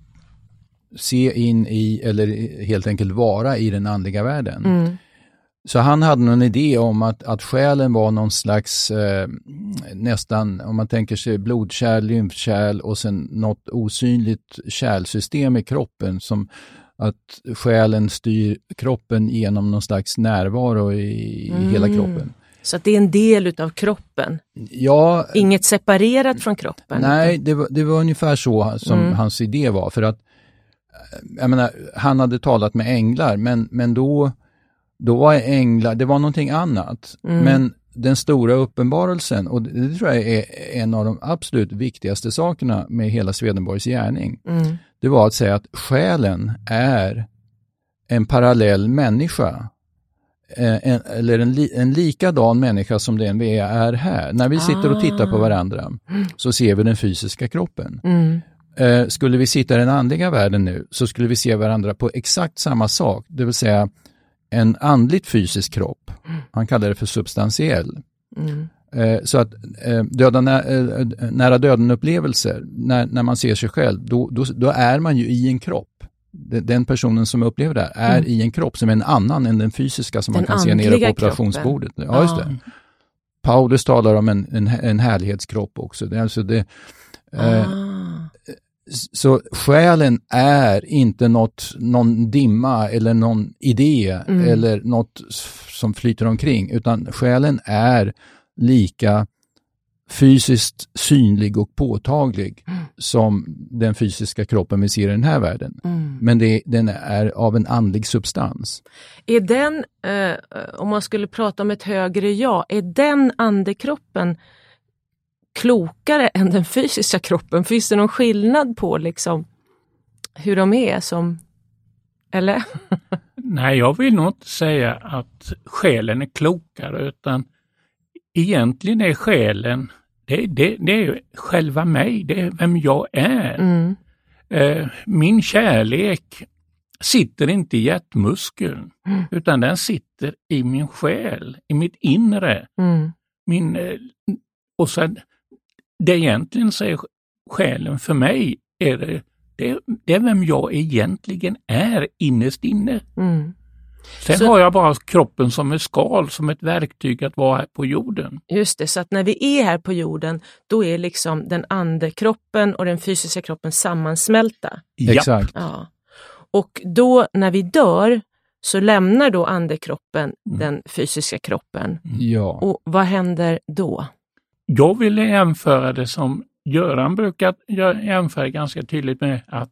[SPEAKER 6] se in i, eller helt enkelt vara i den andliga världen.
[SPEAKER 5] Mm.
[SPEAKER 6] Så han hade någon idé om att, att själen var någon slags eh, nästan, om man tänker sig blodkärl, lymfkärl och sen något osynligt kärlsystem i kroppen, som att själen styr kroppen genom någon slags närvaro i,
[SPEAKER 5] mm.
[SPEAKER 6] i hela kroppen.
[SPEAKER 5] Så att det är en del utav kroppen?
[SPEAKER 6] Ja.
[SPEAKER 5] Inget separerat från kroppen?
[SPEAKER 6] Nej, det var, det var ungefär så som mm. hans idé var. För att jag menar, han hade talat med änglar, men, men då, då var änglar, det var någonting annat.
[SPEAKER 5] Mm.
[SPEAKER 6] Men den stora uppenbarelsen, och det, det tror jag är en av de absolut viktigaste sakerna med hela Swedenborgs gärning.
[SPEAKER 5] Mm.
[SPEAKER 6] Det var att säga att själen är en parallell människa. En, eller en, li, en likadan människa som den vi är här. När vi sitter och tittar på varandra
[SPEAKER 5] mm.
[SPEAKER 6] så ser vi den fysiska kroppen.
[SPEAKER 5] Mm.
[SPEAKER 6] Eh, skulle vi sitta i den andliga världen nu så skulle vi se varandra på exakt samma sak. Det vill säga en andligt fysisk kropp.
[SPEAKER 5] Mm.
[SPEAKER 6] Han kallar det för substantiell.
[SPEAKER 5] Mm.
[SPEAKER 6] Eh, så att eh, döda nä, eh, nära döden upplevelser, när, när man ser sig själv, då, då, då är man ju i en kropp. Den personen som upplever det här är mm. i en kropp som är en annan än den fysiska som den man kan se nere på operationsbordet.
[SPEAKER 5] Kroppen.
[SPEAKER 6] Ja, just det. Paulus talar om en, en, en härlighetskropp också. Det är alltså det,
[SPEAKER 5] ah.
[SPEAKER 6] eh, så själen är inte något, någon dimma eller någon idé
[SPEAKER 5] mm.
[SPEAKER 6] eller något som flyter omkring, utan själen är lika fysiskt synlig och påtaglig
[SPEAKER 5] mm.
[SPEAKER 6] som den fysiska kroppen vi ser i den här världen. Mm. Men det, den är av en andlig substans.
[SPEAKER 5] Är den, eh, om man skulle prata om ett högre jag, är den andekroppen klokare än den fysiska kroppen? Finns det någon skillnad på liksom hur de är som, eller?
[SPEAKER 7] Nej, jag vill nog inte säga att själen är klokare, utan egentligen är själen, det, det, det är själva mig, det är vem jag är. Mm. Eh, min kärlek sitter inte i hjärtmuskeln, mm. utan den sitter i min själ, i mitt inre. Mm. Min, eh, och sen, det egentligen säger själen för mig, är det, det, det är vem jag egentligen är innerst inne. Mm. Sen så, har jag bara kroppen som ett skal, som ett verktyg att vara här på jorden.
[SPEAKER 5] Just det, så att när vi är här på jorden, då är liksom den andekroppen och den fysiska kroppen sammansmälta.
[SPEAKER 6] Ja. Exakt.
[SPEAKER 5] Ja. Och då när vi dör så lämnar då andekroppen mm. den fysiska kroppen.
[SPEAKER 6] Ja.
[SPEAKER 5] Och vad händer då?
[SPEAKER 7] Jag vill jämföra det som Göran brukar jämföra ganska tydligt med att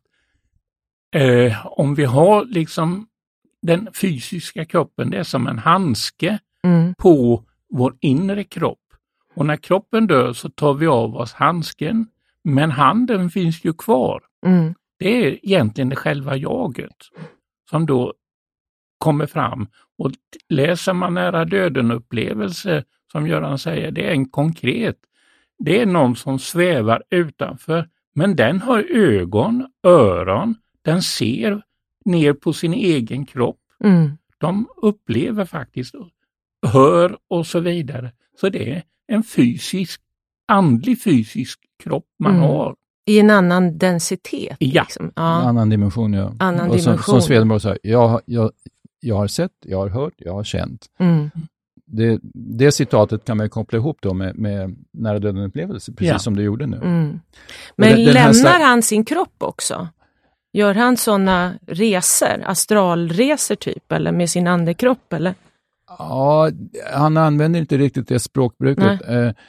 [SPEAKER 7] eh, om vi har liksom den fysiska kroppen, det är som en handske mm. på vår inre kropp. Och när kroppen dör så tar vi av oss handsken, men handen finns ju kvar. Mm. Det är egentligen det själva jaget som då kommer fram. Och läser man nära döden upplevelse, som Göran säger, det är en konkret. Det är någon som svävar utanför, men den har ögon, öron, den ser ner på sin egen kropp. Mm. De upplever faktiskt, hör och så vidare. Så det är en fysisk, andlig fysisk kropp man mm. har.
[SPEAKER 5] I en annan densitet.
[SPEAKER 7] Ja.
[SPEAKER 5] Liksom. Ja.
[SPEAKER 6] En annan dimension, ja.
[SPEAKER 5] Annan
[SPEAKER 6] och
[SPEAKER 5] dimension.
[SPEAKER 6] Som, som Swedenborg sa, jag, jag, jag har sett, jag har hört, jag har känt. Mm. Det, det citatet kan man ju koppla ihop då med, med nära döden upplevelse, precis ja. som du gjorde nu. Mm.
[SPEAKER 5] Men den, lämnar den här... han sin kropp också? Gör han sådana resor, astralresor typ, eller med sin andekropp, eller?
[SPEAKER 6] Ja, han använder inte riktigt det språkbruket. Eh, eh,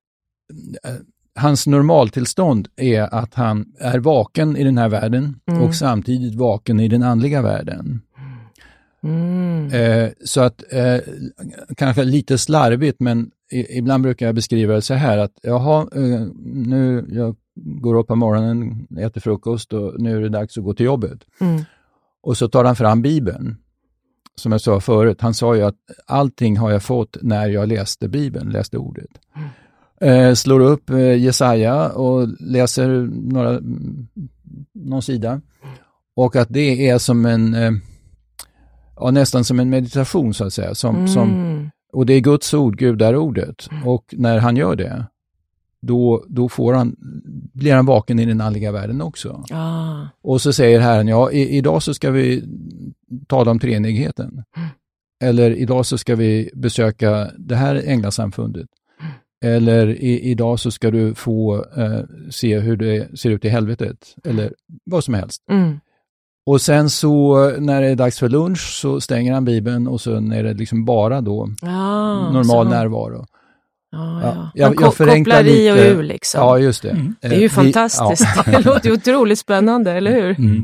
[SPEAKER 6] hans normaltillstånd är att han är vaken i den här världen mm. och samtidigt vaken i den andliga världen. Mm. Eh, så att eh, kanske lite slarvigt, men i, ibland brukar jag beskriva det så här att jaha, eh, nu jag går upp på morgonen, äter frukost och nu är det dags att gå till jobbet. Mm. Och så tar han fram Bibeln. Som jag sa förut, han sa ju att allting har jag fått när jag läste Bibeln, läste ordet. Mm. Eh, slår upp eh, Jesaja och läser några, någon sida. Och att det är som en, eh, ja, nästan som en meditation så att säga. Som, mm. som, och det är Guds ord, Gud är ordet. Mm. Och när han gör det, Då, då får han, blir han vaken i den andliga världen också. Ah. Och så säger Herren, ja, i, idag så ska vi tala om treenigheten. Mm. Eller idag så ska vi besöka det här änglasamfundet. Mm. Eller i, idag så ska du få eh, se hur det ser ut i helvetet. Eller vad som helst. Mm. Och sen så när det är dags för lunch så stänger han Bibeln och så är det liksom bara då ah, normal så... närvaro.
[SPEAKER 5] Ja, ja. Ja, jag, jag kopplar i och ur liksom.
[SPEAKER 6] Ja, just det.
[SPEAKER 5] Mm. Det är ju eh, fantastiskt. Ja. Det låter ju otroligt spännande, eller hur? Mm.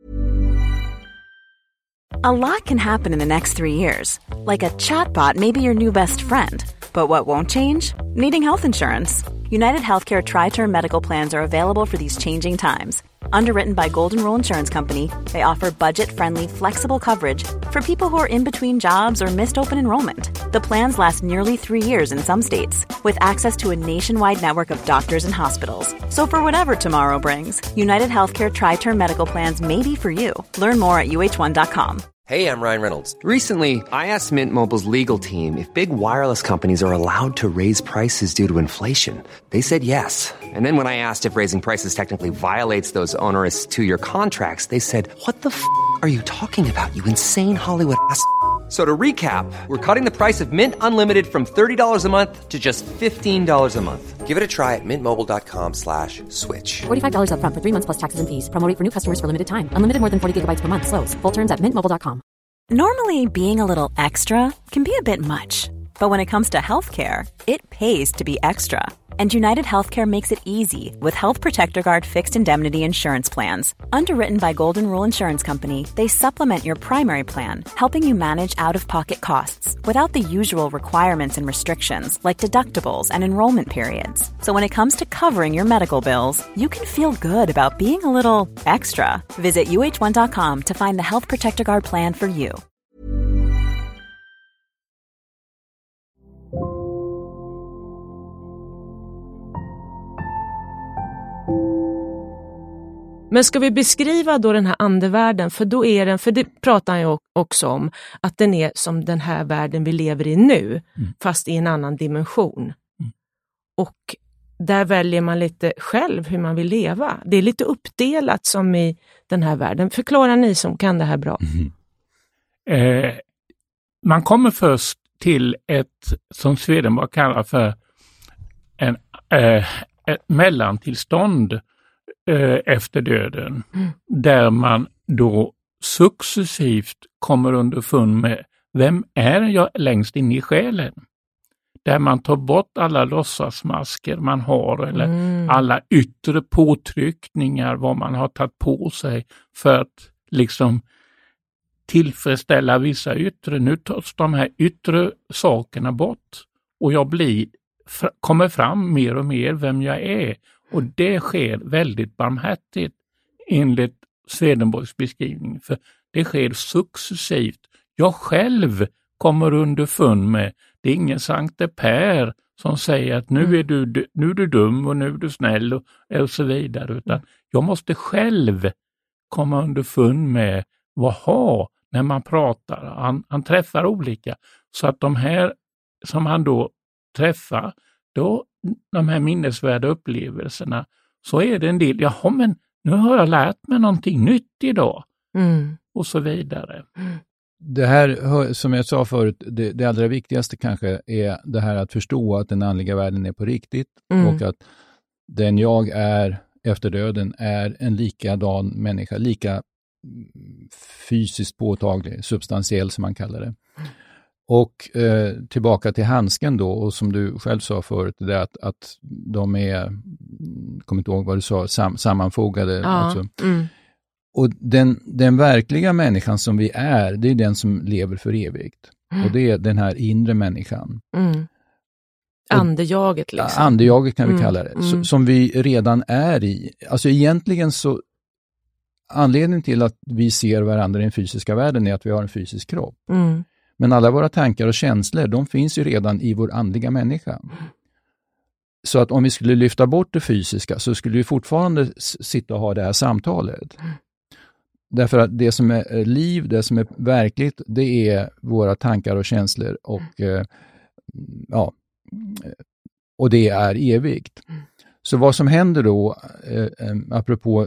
[SPEAKER 1] A lot can happen in the next three years. Like a chatbot may be your new best friend. But what won't change? Needing health insurance. United Healthcare Tri-Term Medical Plans are available for these changing times. Underwritten by Golden Rule Insurance Company, they offer budget-friendly, flexible coverage for people who are in between jobs or missed open enrollment. The plans last nearly three years in some states, with access to a nationwide network of doctors and hospitals. So for whatever tomorrow brings, United Healthcare Tri-Term Medical Plans may be for you. Learn more at U H one dot com.
[SPEAKER 8] Hey, I'm Ryan Reynolds. Recently, I asked Mint Mobile's legal team if big wireless companies are allowed to raise prices due to inflation. They said yes. And then when I asked if raising prices technically violates those onerous two-year contracts, they said, what the f*** are you talking about, you insane Hollywood ass f- So to recap, we're cutting the price of Mint Unlimited from thirty dollars a month to just fifteen dollars a month. Give it a try at mintmobile.com slash switch.
[SPEAKER 3] forty-five dollars up front for three months plus taxes and fees. Promo rate for new customers for limited time. Unlimited more than forty gigabytes per month. Slows full terms at mint mobile dot com.
[SPEAKER 1] Normally, being a little extra can be a bit much. But when it comes to healthcare, it pays to be extra. And United Healthcare makes it easy with Health Protector Guard fixed indemnity insurance plans. Underwritten by Golden Rule Insurance Company, they supplement your primary plan, helping you manage out-of-pocket costs without the usual requirements and restrictions like deductibles and enrollment periods. So when it comes to covering your medical bills, you can feel good about being a little extra. Visit U H one dot com to find the Health Protector Guard plan for you.
[SPEAKER 5] Men ska vi beskriva då den här andevärlden, för då är den, för det pratar jag också om, att den är som den här världen vi lever i nu, mm. fast i en annan dimension. Mm. Och där väljer man lite själv hur man vill leva. Det är lite uppdelat som i den här världen. Förklara ni som kan det här bra.
[SPEAKER 7] Mm. Eh, man kommer först till ett, som Swedenborg kallar för en, eh, ett mellantillstånd efter döden, mm. där man då successivt kommer underfund med vem är jag längst in i själen. Där man tar bort alla låtsasmasker man har eller mm. alla yttre påtryckningar vad man har tagit på sig för att liksom tillfredsställa vissa yttre. Nu tas de här yttre sakerna bort och jag blir, kommer fram mer och mer vem jag är. Och det sker väldigt barmhärtigt enligt Swedenborgs beskrivning. För det sker successivt. Jag själv kommer underfund med, det är ingen Sankte Per som säger att nu är du, nu är du dum och nu är du snäll och, och så vidare. Utan jag måste själv komma underfund med vad ha när man pratar. Han, han träffar olika. Så att de här som han då träffar, då de här minnesvärda upplevelserna, så är det en del, jaha men nu har jag lärt mig någonting nytt idag. Mm. Och så vidare.
[SPEAKER 6] Det här, som jag sa förut, det, det allra viktigaste kanske är det här att förstå att den andliga världen är på riktigt mm. och att den jag är efter döden är en likadan människa, lika fysiskt påtaglig, substantiell som man kallar det. Och eh, tillbaka till handsken då, och som du själv sa förut, det att, att de är, kommer inte ihåg vad du sa, sam, sammanfogade. Ja, alltså. mm. Och den, den verkliga människan som vi är, det är den som lever för evigt. Mm. Och det är den här inre människan.
[SPEAKER 5] Mm. Andejaget liksom.
[SPEAKER 6] Andejaget kan vi mm. kalla det.
[SPEAKER 5] Mm.
[SPEAKER 6] Så, som vi redan är i. Alltså egentligen så, anledningen till att vi ser varandra i den fysiska världen är att vi har en fysisk kropp.
[SPEAKER 5] Mm.
[SPEAKER 6] Men alla våra tankar och känslor, de finns ju redan i vår andliga människa. Så att om vi skulle lyfta bort det fysiska så skulle vi fortfarande sitta och ha det här samtalet. Därför att det som är liv, det som är verkligt, det är våra tankar och känslor och, eh, ja, och det är evigt. Så vad som händer då, eh, apropå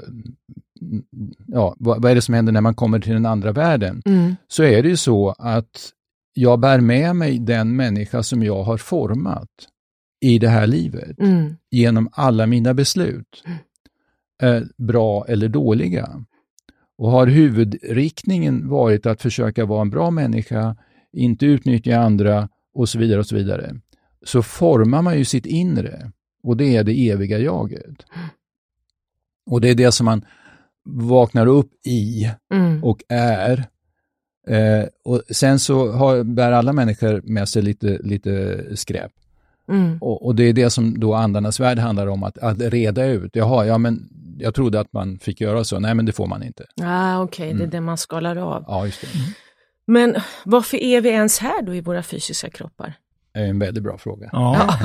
[SPEAKER 6] ja, vad, vad är det som händer när man kommer till den andra världen? Mm. Så är det ju så att jag bär med mig den människa som jag har format i det här livet. Mm. Genom alla mina beslut. Eh, bra eller dåliga. Och har huvudriktningen varit att försöka vara en bra människa, inte utnyttja andra och så vidare och så vidare. Så formar man ju sitt inre. Och det är det eviga jaget. Och det är det som man vaknar upp i mm. och är. Eh, och sen så har, bär alla människor med sig lite, lite skräp. Mm. Och, och det är det som då andarnas värld handlar om, att, att reda ut. Jaha, ja men jag trodde att man fick göra så. Nej, men det får man inte.
[SPEAKER 5] Ah, okej, okay. mm. det är det man skalar av.
[SPEAKER 6] Ja, just det. Mm.
[SPEAKER 5] Men varför är vi ens här då i våra fysiska kroppar?
[SPEAKER 6] Det är en väldigt bra fråga.
[SPEAKER 7] Ja.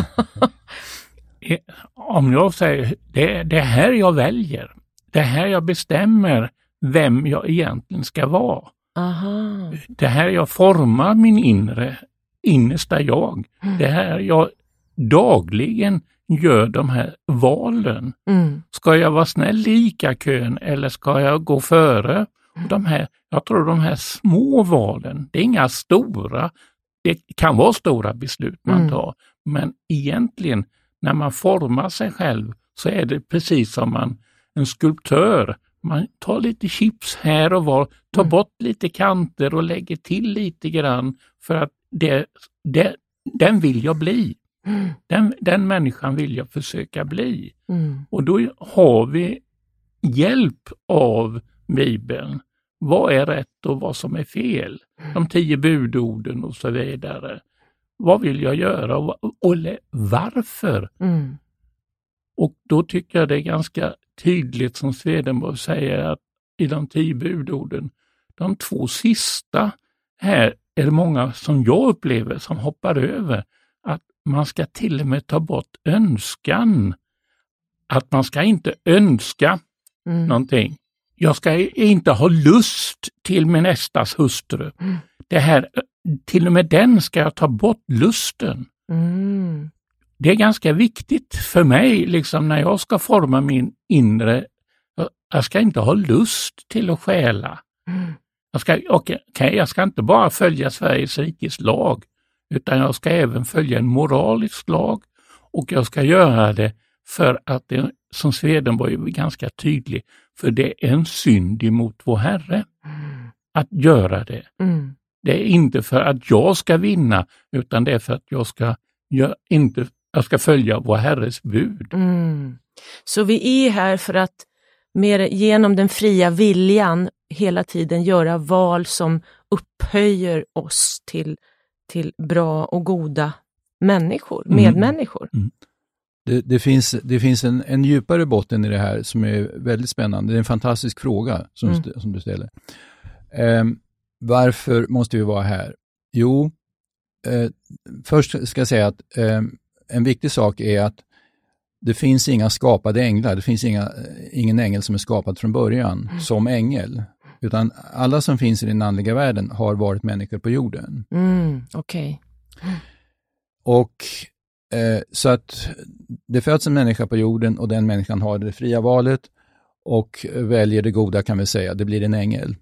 [SPEAKER 7] Om jag säger, det, det är här jag väljer. Det är här jag bestämmer vem jag egentligen ska vara.
[SPEAKER 5] Aha.
[SPEAKER 7] Det här jag formar min inre, innersta jag. Mm. Det här jag dagligen gör de här valen. Mm. Ska jag vara snäll i ICA-kön eller ska jag gå före? Mm. De här, jag tror de här små valen, det är inga stora, det kan vara stora beslut man mm. tar. Men egentligen när man formar sig själv så är det precis som man, en skulptör. Man tar lite chips här och var, tar mm. bort lite kanter och lägger till lite grann för att det, det den vill jag bli. Mm. Den, den människan vill jag försöka bli. Mm. Och då har vi hjälp av Bibeln. Vad är rätt och vad som är fel? De tio budorden och så vidare. Vad vill jag göra och, och varför? Mm. Och då tycker jag det är ganska tydligt som Swedenborg säger att i de tio budorden, de två sista här är det många som jag upplever som hoppar över. Att man ska till och med ta bort önskan. Att man ska inte önska mm. någonting. Jag ska inte ha lust till min nästas hustru. Mm. Det här, till och med den ska jag ta bort lusten. Mm. Det är ganska viktigt för mig liksom när jag ska forma min inre. Jag ska inte ha lust till att stjäla. Mm. Jag ska, okay, jag ska inte bara följa Sveriges rikes lag utan jag ska även följa en moralisk lag och jag ska göra det för att det, som Swedenborg är ganska tydlig, för det är en synd emot vår Herre mm. att göra det. Mm. Det är inte för att jag ska vinna utan det är för att jag ska, jag inte, jag ska följa vår Herres bud.
[SPEAKER 5] Mm. Så vi är här för att mer genom den fria viljan hela tiden göra val som upphöjer oss till, till bra och goda människor, medmänniskor. Mm. Mm.
[SPEAKER 6] Det, det finns, det finns en, en djupare botten i det här som är väldigt spännande. Det är en fantastisk fråga som, mm. st- som du ställer. Eh, varför måste vi vara här? Jo, eh, först ska jag säga att eh, en viktig sak är att det finns inga skapade änglar. Det finns inga, ingen ängel som är skapad från början mm. som ängel. Utan alla som finns i den andliga världen har varit människor på jorden.
[SPEAKER 5] Mm, okej. Okay.
[SPEAKER 6] Och eh, så att det föds en människa på jorden och den människan har det fria valet och väljer det goda kan vi säga. Det blir en ängel.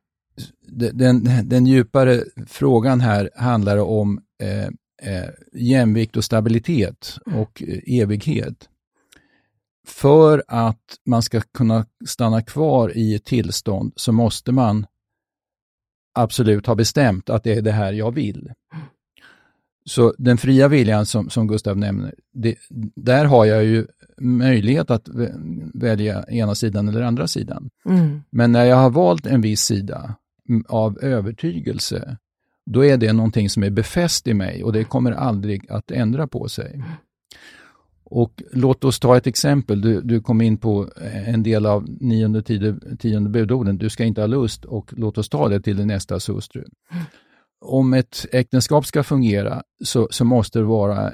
[SPEAKER 6] Den, den djupare frågan här handlar om eh, eh, jämvikt och stabilitet och eh, evighet. För att man ska kunna stanna kvar i ett tillstånd så måste man absolut ha bestämt att det är det här jag vill. Så den fria viljan som, som Gustav nämner, det, där har jag ju möjlighet att välja ena sidan eller andra sidan. Mm. Men när jag har valt en viss sida av övertygelse, då är det någonting som är befäst i mig och det kommer aldrig att ändra på sig. Och låt oss ta ett exempel. Du, du kom in på en del av nionde, tio, tionde budorden. Du ska inte ha lust och låt oss ta det till din nästa hustru. Mm. Om ett äktenskap ska fungera så, så måste det vara,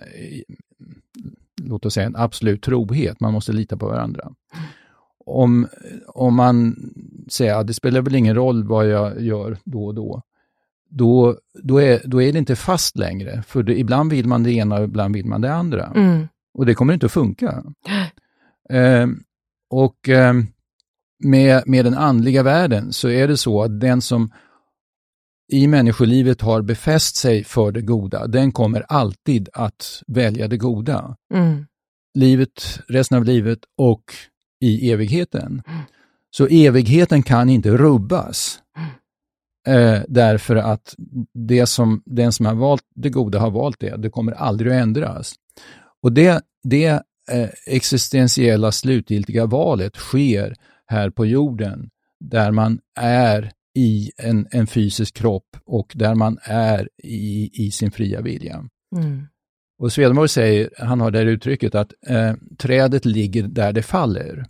[SPEAKER 6] låt oss säga, en absolut trohet. Man måste lita på varandra. Mm. Om, om man säger att det spelar väl ingen roll vad jag gör då och då. Då, då, är, då är det inte fast längre. För det, ibland vill man det ena och ibland vill man det andra. Mm. Och det kommer inte att funka. eh, och eh, med, med den andliga världen så är det så att den som i människolivet har befäst sig för det goda, den kommer alltid att välja det goda. Mm. Livet, resten av livet och i evigheten. Mm. Så evigheten kan inte rubbas. Mm. Eh, därför att det som, den som har valt det goda har valt det. Det kommer aldrig att ändras. Och det, det eh, existentiella slutgiltiga valet sker här på jorden där man är i en, en fysisk kropp och där man är i, i sin fria vilja. Mm. Och Swedenborg säger, han har det här uttrycket att eh, trädet ligger där det faller.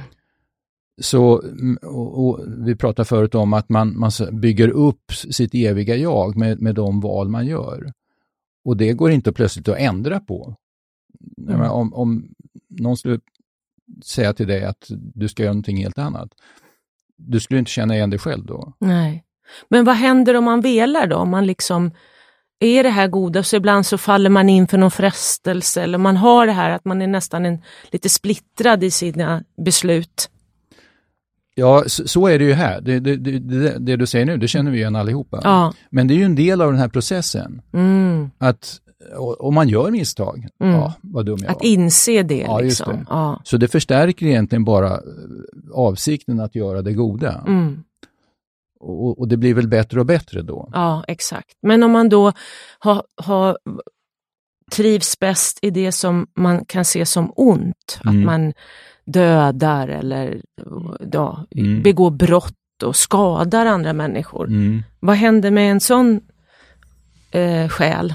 [SPEAKER 6] Så och, och vi pratade förut om att man, man bygger upp sitt eviga jag med, med de val man gör. Och det går inte plötsligt att ändra på. Mm. Om, om någon skulle säga till dig att du ska göra någonting helt annat, du skulle inte känna igen dig själv då.
[SPEAKER 5] Nej. Men vad händer om man velar då? Om man liksom är det här goda så ibland så faller man in för någon frestelse eller man har det här att man är nästan en, lite splittrad i sina beslut.
[SPEAKER 6] Ja, så, så är det ju här. Det, det, det, det, det du säger nu, det känner vi igen allihopa. Ja. Men det är ju en del av den här processen. Mm. Att om man gör misstag, mm. ja, vad dum jag
[SPEAKER 5] Att var. inse det.
[SPEAKER 6] Ja,
[SPEAKER 5] liksom.
[SPEAKER 6] Just det.
[SPEAKER 5] Ja.
[SPEAKER 6] Så det förstärker egentligen bara avsikten att göra det goda. Mm. Och, och det blir väl bättre och bättre då.
[SPEAKER 5] Ja, exakt. Men om man då har, har trivs bäst i det som man kan se som ont.
[SPEAKER 6] Mm.
[SPEAKER 5] Att man dödar eller ja,
[SPEAKER 6] Mm.
[SPEAKER 5] begår brott och skadar andra människor.
[SPEAKER 6] Mm.
[SPEAKER 5] Vad händer med en sån eh, själ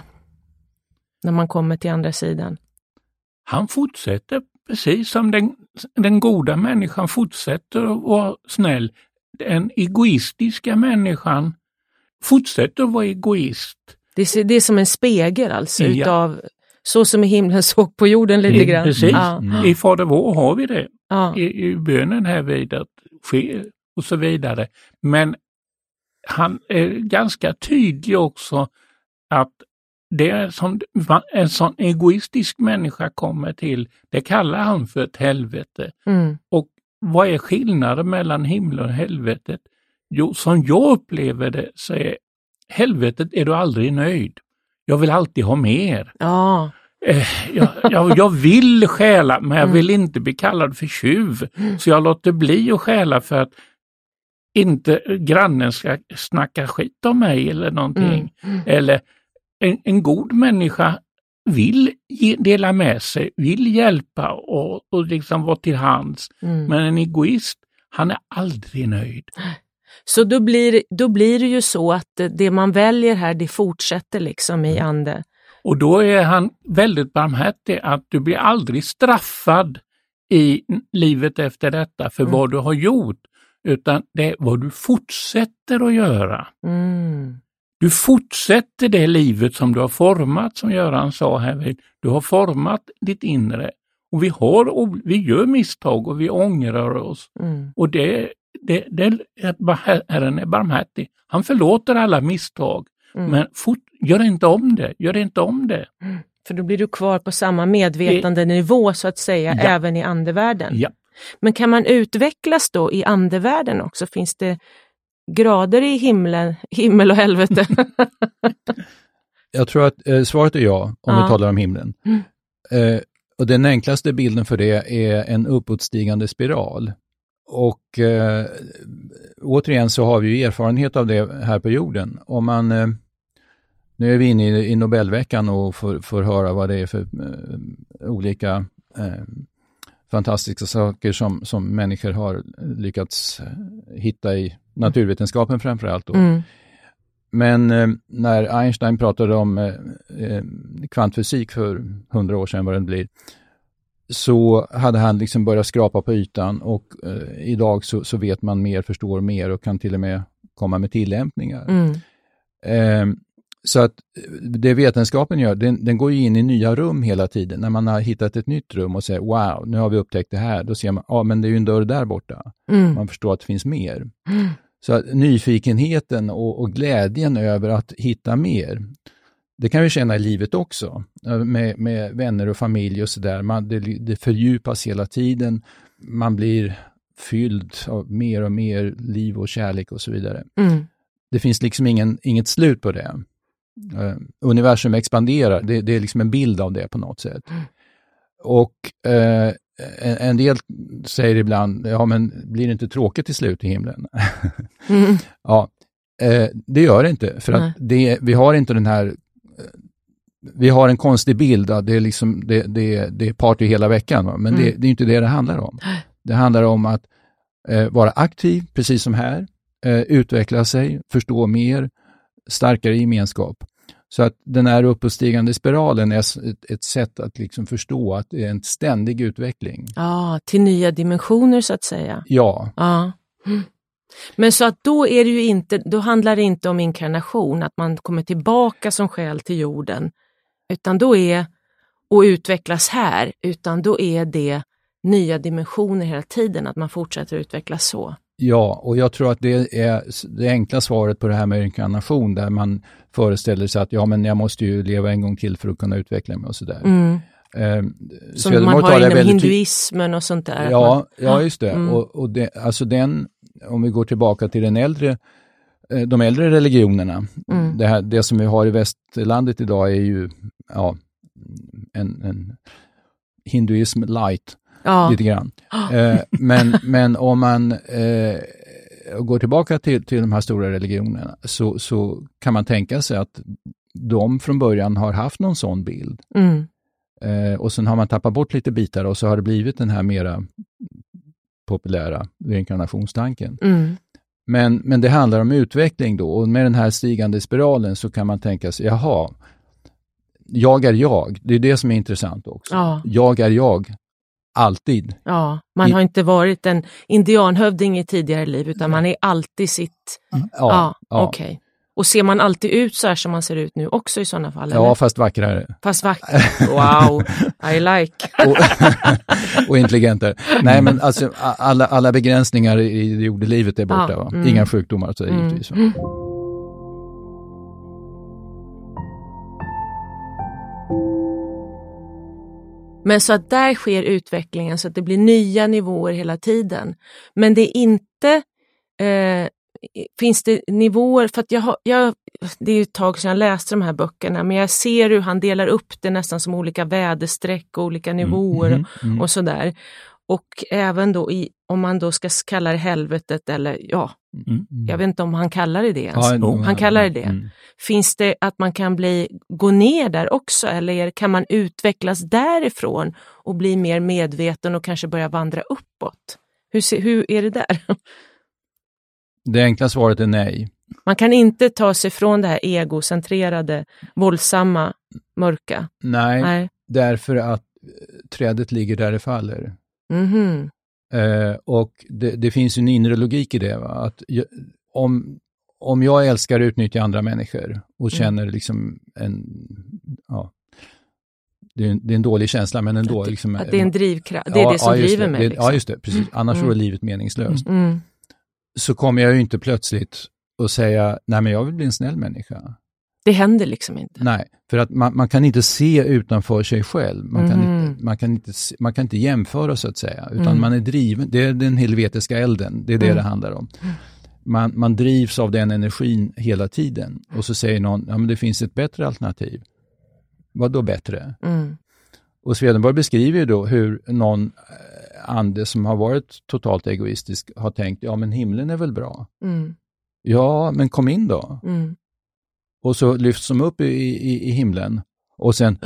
[SPEAKER 5] när man kommer till andra sidan?
[SPEAKER 7] Han fortsätter precis som den, den goda människan fortsätter att vara snäll. Den egoistiska människan fortsätter att vara egoist.
[SPEAKER 5] Det är, det är som en spegel alltså,
[SPEAKER 7] Ja.
[SPEAKER 5] utav så som i himlen såg på jorden lite
[SPEAKER 7] Mm,
[SPEAKER 5] grann.
[SPEAKER 7] precis.
[SPEAKER 5] Ja.
[SPEAKER 6] Mm.
[SPEAKER 7] I Fader vår har vi det.
[SPEAKER 5] Ja.
[SPEAKER 7] I, i bönen här vid att ske och så vidare. Men han är ganska tydlig också att det som en sån egoistisk människa kommer till, det kallar han för ett helvete.
[SPEAKER 5] Mm.
[SPEAKER 7] Och vad är skillnaden mellan himlen och helvetet? Jo, som jag upplever det så är helvetet är du aldrig nöjd. Jag vill alltid ha mer.
[SPEAKER 5] Ja.
[SPEAKER 7] Eh, jag, jag, jag vill stjäla, men jag vill inte bli kallad för tjuv. Så jag låter bli att stjäla för att inte grannen ska snacka skit om mig eller någonting.
[SPEAKER 5] Mm.
[SPEAKER 7] Eller en, en god människa vill ge, dela med sig, vill hjälpa och, och liksom vara till hands.
[SPEAKER 5] Mm.
[SPEAKER 7] Men en egoist, han är aldrig nöjd.
[SPEAKER 5] Så då blir, då blir det ju så att det man väljer här, det fortsätter liksom i ande.
[SPEAKER 7] Och då är han väldigt barmhärtig att du blir aldrig straffad i livet efter detta för
[SPEAKER 5] Mm.
[SPEAKER 7] vad du har gjort, utan det är vad du fortsätter att göra.
[SPEAKER 5] Mm.
[SPEAKER 7] Du fortsätter det livet som du har format, som Göran sa här. Du har format ditt inre. Och vi, har, vi gör misstag och vi ångrar oss.
[SPEAKER 5] Mm.
[SPEAKER 7] Och det, det, det Herren är barmhärtig. Han förlåter alla misstag.
[SPEAKER 5] Mm.
[SPEAKER 7] Men fort, gör inte om det. Gör inte om det.
[SPEAKER 5] För då blir du kvar på samma medvetande nivå så att säga,
[SPEAKER 7] Ja.
[SPEAKER 5] även i andevärlden.
[SPEAKER 7] Ja.
[SPEAKER 5] Men kan man utvecklas då i andevärlden också? Finns det grader i himlen, himmel och helvete?
[SPEAKER 6] Jag tror att eh, svaret är ja, om
[SPEAKER 5] Ja.
[SPEAKER 6] vi talar om himlen.
[SPEAKER 5] Mm.
[SPEAKER 6] Eh, och den enklaste bilden för det är en uppåtstigande spiral. Och eh, återigen så har vi ju erfarenhet av det här på jorden. Om man, eh, nu är vi inne i, i Nobelveckan och får, får höra vad det är för eh, olika eh, fantastiska saker som, som människor har lyckats hitta i naturvetenskapen framförallt. Då.
[SPEAKER 5] Mm.
[SPEAKER 6] Men eh, när Einstein pratade om eh, eh, kvantfysik för hundra år sedan vad det blir, så hade han liksom börjat skrapa på ytan och eh, idag så, så vet man mer, förstår mer och kan till och med komma med tillämpningar.
[SPEAKER 5] Mm.
[SPEAKER 6] Eh, så att det vetenskapen gör, den, den går ju in i nya rum hela tiden. När man har hittat ett nytt rum och säger wow, nu har vi upptäckt det här. Då ser man, ja ah, men det är ju en dörr där borta.
[SPEAKER 5] Mm.
[SPEAKER 6] Man förstår att det finns mer.
[SPEAKER 5] Mm.
[SPEAKER 6] Så att nyfikenheten och, och glädjen över att hitta mer, det kan vi känna i livet också. Med, med vänner och familj och sådär. Det, det fördjupas hela tiden. Man blir fylld av mer och mer liv och kärlek och så vidare.
[SPEAKER 5] Mm.
[SPEAKER 6] Det finns liksom ingen, inget slut på det. Uh, universum expanderar. Det, det är liksom en bild av det på något sätt. Mm. Och uh, en, en del säger ibland, ja men blir det inte tråkigt till slut i himlen?
[SPEAKER 5] Mm.
[SPEAKER 6] Ja, uh, det gör det inte. För att det, vi har inte den här, uh, vi har en konstig bild. Det är liksom, det, det, det är party hela veckan. Va? Men mm. det, det är inte det det handlar om. Det handlar om att uh, vara aktiv, precis som här. Uh, utveckla sig, förstå mer, starkare gemenskap. Så att den här uppåtstigande spiralen är ett, ett sätt att liksom förstå att det är en ständig utveckling.
[SPEAKER 5] Ja, till nya dimensioner så att säga.
[SPEAKER 6] Ja.
[SPEAKER 5] Ja. Mm. Men så att då är det ju inte, då handlar det inte om inkarnation, att man kommer tillbaka som själ till jorden, utan då är, och utvecklas här, utan då är det nya dimensioner hela tiden, att man fortsätter utvecklas så.
[SPEAKER 6] Ja, och jag tror att det är det enkla svaret på det här med inkarnation, där man föreställer sig att ja, men jag måste ju leva en gång till för att kunna utveckla mig och sådär.
[SPEAKER 5] Mm.
[SPEAKER 6] Eh,
[SPEAKER 5] Som man har inom väldigt... hinduismen och sånt där.
[SPEAKER 6] Ja,
[SPEAKER 5] man...
[SPEAKER 6] ja just det.
[SPEAKER 5] Mm.
[SPEAKER 6] Och, och det, alltså den, om vi går tillbaka till den äldre, de äldre religionerna, mm. det, här, det som vi har i västlandet idag är ju ja, en, en hinduism light. Ja. Lite grann. Eh, men, men om man eh, går tillbaka till, till de här stora religionerna så, så kan man tänka sig att de från början har haft någon sån bild.
[SPEAKER 5] Mm.
[SPEAKER 6] Eh, och sen har man tappat bort lite bitar och så har det blivit den här mera populära reinkarnationstanken.
[SPEAKER 5] Mm.
[SPEAKER 6] Men, men det handlar om utveckling då, och med den här stigande spiralen så kan man tänka sig, jaha, jag är jag. Det är det som är intressant också.
[SPEAKER 5] Ja.
[SPEAKER 6] Jag är jag. Alltid.
[SPEAKER 5] Ja, man
[SPEAKER 6] I,
[SPEAKER 5] har inte varit en indianhövding i tidigare liv, utan man är alltid sitt...
[SPEAKER 6] Ja,
[SPEAKER 5] ja,
[SPEAKER 6] ja.
[SPEAKER 5] okej. Okay. Och ser man alltid ut så här som man ser ut nu också i sådana fall?
[SPEAKER 6] Ja,
[SPEAKER 5] eller?
[SPEAKER 6] fast vackrare.
[SPEAKER 5] Fast vackrare. Wow, I like.
[SPEAKER 6] och, och intelligentare. Nej, men alltså alla, alla begränsningar i det jordelivet är borta.
[SPEAKER 5] Ja,
[SPEAKER 6] va?
[SPEAKER 5] mm.
[SPEAKER 6] Inga sjukdomar så mm. givetvis. Va?
[SPEAKER 5] Mm. Men så att där sker utvecklingen så att det blir nya nivåer hela tiden. Men det är inte... Eh, finns det nivåer, för att jag, har, jag det är ju ett tag sedan jag läste de här böckerna, men jag ser hur han delar upp det nästan som olika väderstreck och olika nivåer mm, mm, mm. och sådär. Och även då i, om man då ska kalla det helvetet eller ja, mm, mm. jag vet inte om han kallar det det ens. Ja, no, han kallar det det. Mm. Finns det att man kan bli gå ner där också, eller kan man utvecklas därifrån och bli mer medveten och kanske börja vandra uppåt? Hur, hur är det där?
[SPEAKER 6] Det enkla svaret är nej.
[SPEAKER 5] Man kan inte ta sig från det här egocentrerade, våldsamma, mörka.
[SPEAKER 6] Nej, nej. Därför att trädet ligger där det faller.
[SPEAKER 5] Mm-hmm.
[SPEAKER 6] Eh, och det, det finns ju en inre logik i det. Va? Att jag, om, om jag älskar att utnyttja andra människor och känner mm. liksom en... Ja, det är, en, det är en dålig känsla, men ändå...
[SPEAKER 5] Att det,
[SPEAKER 6] liksom,
[SPEAKER 5] att det är en drivkraft. Det är
[SPEAKER 6] ja,
[SPEAKER 5] det som
[SPEAKER 6] ja,
[SPEAKER 5] driver
[SPEAKER 6] det,
[SPEAKER 5] mig.
[SPEAKER 6] Det,
[SPEAKER 5] liksom.
[SPEAKER 6] Ja, just det. Precis. Annars
[SPEAKER 5] mm.
[SPEAKER 6] vore livet meningslöst.
[SPEAKER 5] Mm.
[SPEAKER 6] Så kommer jag ju inte plötsligt och säga, nej men jag vill bli en snäll människa.
[SPEAKER 5] Det händer liksom inte.
[SPEAKER 6] Nej, för att man, man kan inte se utanför sig själv. Man, mm. kan inte, man, kan inte, man kan inte jämföra så att säga. Utan mm. man är driven, det är den helvetiska elden, det är det mm. det handlar om. Man, man drivs av den energin hela tiden. Och så säger någon, ja men det finns ett bättre alternativ. Vad då bättre?
[SPEAKER 5] Mm.
[SPEAKER 6] Och Swedenborg beskriver ju då hur någon ande som har varit totalt egoistisk har tänkt, ja men himlen är väl bra.
[SPEAKER 5] Mm.
[SPEAKER 6] Ja, men kom in då.
[SPEAKER 5] Mm.
[SPEAKER 6] Och så lyfts de upp i, i, i himlen. Och sen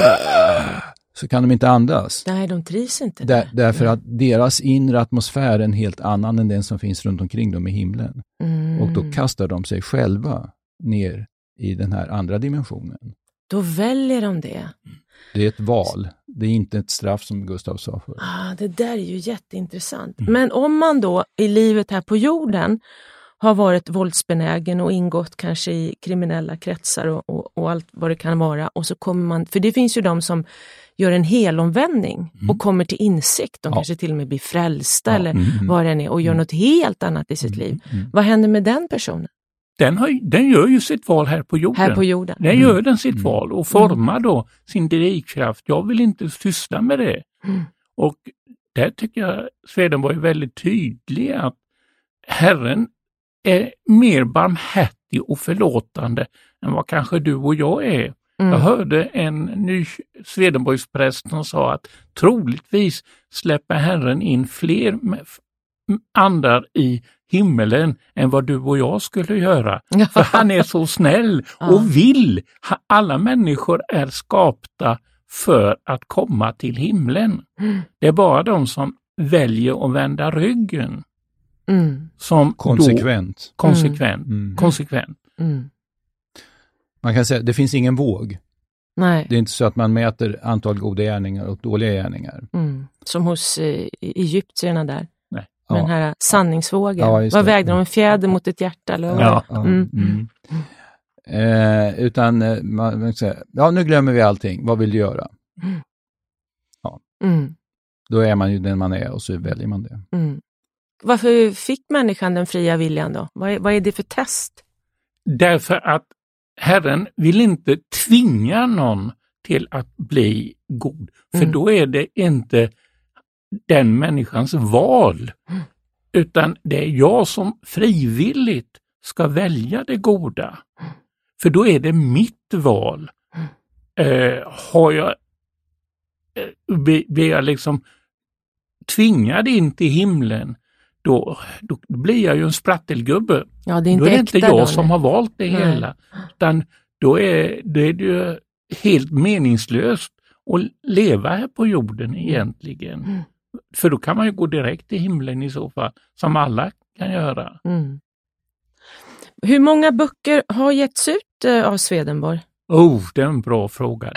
[SPEAKER 6] så kan de inte andas.
[SPEAKER 5] Nej, de trivs inte.
[SPEAKER 6] Där, därför att deras inre atmosfär är en helt annan än den som finns runt omkring dem i himlen.
[SPEAKER 5] Mm.
[SPEAKER 6] Och då kastar de sig själva ner i den här andra dimensionen.
[SPEAKER 5] Då väljer de det.
[SPEAKER 6] Det är ett val. Det är inte ett straff som Gustav sa förr.
[SPEAKER 5] Ah, det där är ju jätteintressant. Mm. Men om man då i livet här på jorden har varit våldsbenägen och ingått kanske i kriminella kretsar och, och, och allt vad det kan vara. Och så kommer man, för det finns ju de som gör en helomvändning mm. och kommer till insikt. De ja. kanske till och med blir frälsta ja. eller mm. vad det än är och gör mm. något helt annat i sitt mm. liv. Mm. Vad händer med den personen?
[SPEAKER 7] Den, har, den gör ju sitt val här på jorden.
[SPEAKER 5] Här på jorden.
[SPEAKER 7] Den
[SPEAKER 5] mm.
[SPEAKER 7] gör den sitt val och formar då sin drivkraft. Jag vill inte syssla med det.
[SPEAKER 5] Mm.
[SPEAKER 7] Och där tycker jag Swedenborg är väldigt tydlig att Herren är mer barmhärtig och förlåtande än vad kanske du och jag är. Mm. Jag hörde en ny Swedenborgspräst som sa att troligtvis släpper Herren in fler andar i himmelen än vad du och jag skulle göra. För han är så snäll och vill. Alla människor är skapta för att komma till himlen.
[SPEAKER 5] Mm.
[SPEAKER 7] Det är bara de som väljer att vända ryggen.
[SPEAKER 5] Mm.
[SPEAKER 7] Som
[SPEAKER 6] konsekvent.
[SPEAKER 7] Då, konsekvent.
[SPEAKER 6] Mm.
[SPEAKER 7] konsekvent.
[SPEAKER 5] Mm.
[SPEAKER 6] Man kan säga att det finns ingen våg.
[SPEAKER 5] Nej.
[SPEAKER 6] Det är inte så att man mäter antal goda gärningar och dåliga gärningar.
[SPEAKER 5] Mm. Som hos eh, egyptierna där.
[SPEAKER 7] Nej.
[SPEAKER 5] Med
[SPEAKER 6] Ja.
[SPEAKER 5] den här sanningsvågen.
[SPEAKER 6] Ja, just
[SPEAKER 5] vad
[SPEAKER 6] det.
[SPEAKER 5] vägde de? En fjäder mot ett hjärta? Eller vad?
[SPEAKER 7] Ja.
[SPEAKER 6] Ja.
[SPEAKER 5] Mm.
[SPEAKER 6] Mm. Eh, utan eh, man, man säger, ja nu glömmer vi allting. Vad vill du göra?
[SPEAKER 5] Mm.
[SPEAKER 6] Ja.
[SPEAKER 5] Mm.
[SPEAKER 6] Då är man ju den man är och så väljer man det.
[SPEAKER 5] Mm. Varför fick människan den fria viljan då? Vad är, vad är det för test?
[SPEAKER 7] Därför att Herren vill inte tvinga någon till att bli god. För
[SPEAKER 5] Mm.
[SPEAKER 7] då är det inte den människans val.
[SPEAKER 5] Mm.
[SPEAKER 7] Utan det är jag som frivilligt ska välja det goda. För då är det mitt val.
[SPEAKER 5] Mm.
[SPEAKER 7] Eh, har jag, eh, blir jag liksom tvingad in till himlen, då, då blir jag ju en sprattelgubbe.
[SPEAKER 5] Ja, det är inte
[SPEAKER 7] då är det inte
[SPEAKER 5] äkta
[SPEAKER 7] jag
[SPEAKER 5] då,
[SPEAKER 7] som
[SPEAKER 5] nej.
[SPEAKER 7] har valt det
[SPEAKER 5] Nej.
[SPEAKER 7] hela. Utan då är, då är det ju helt meningslöst att leva här på jorden egentligen. Mm. För då kan man ju gå direkt till himlen i så fall, som alla kan göra.
[SPEAKER 5] Mm. Hur många böcker har getts ut eh, av Swedenborg?
[SPEAKER 7] Oh, det är en bra fråga.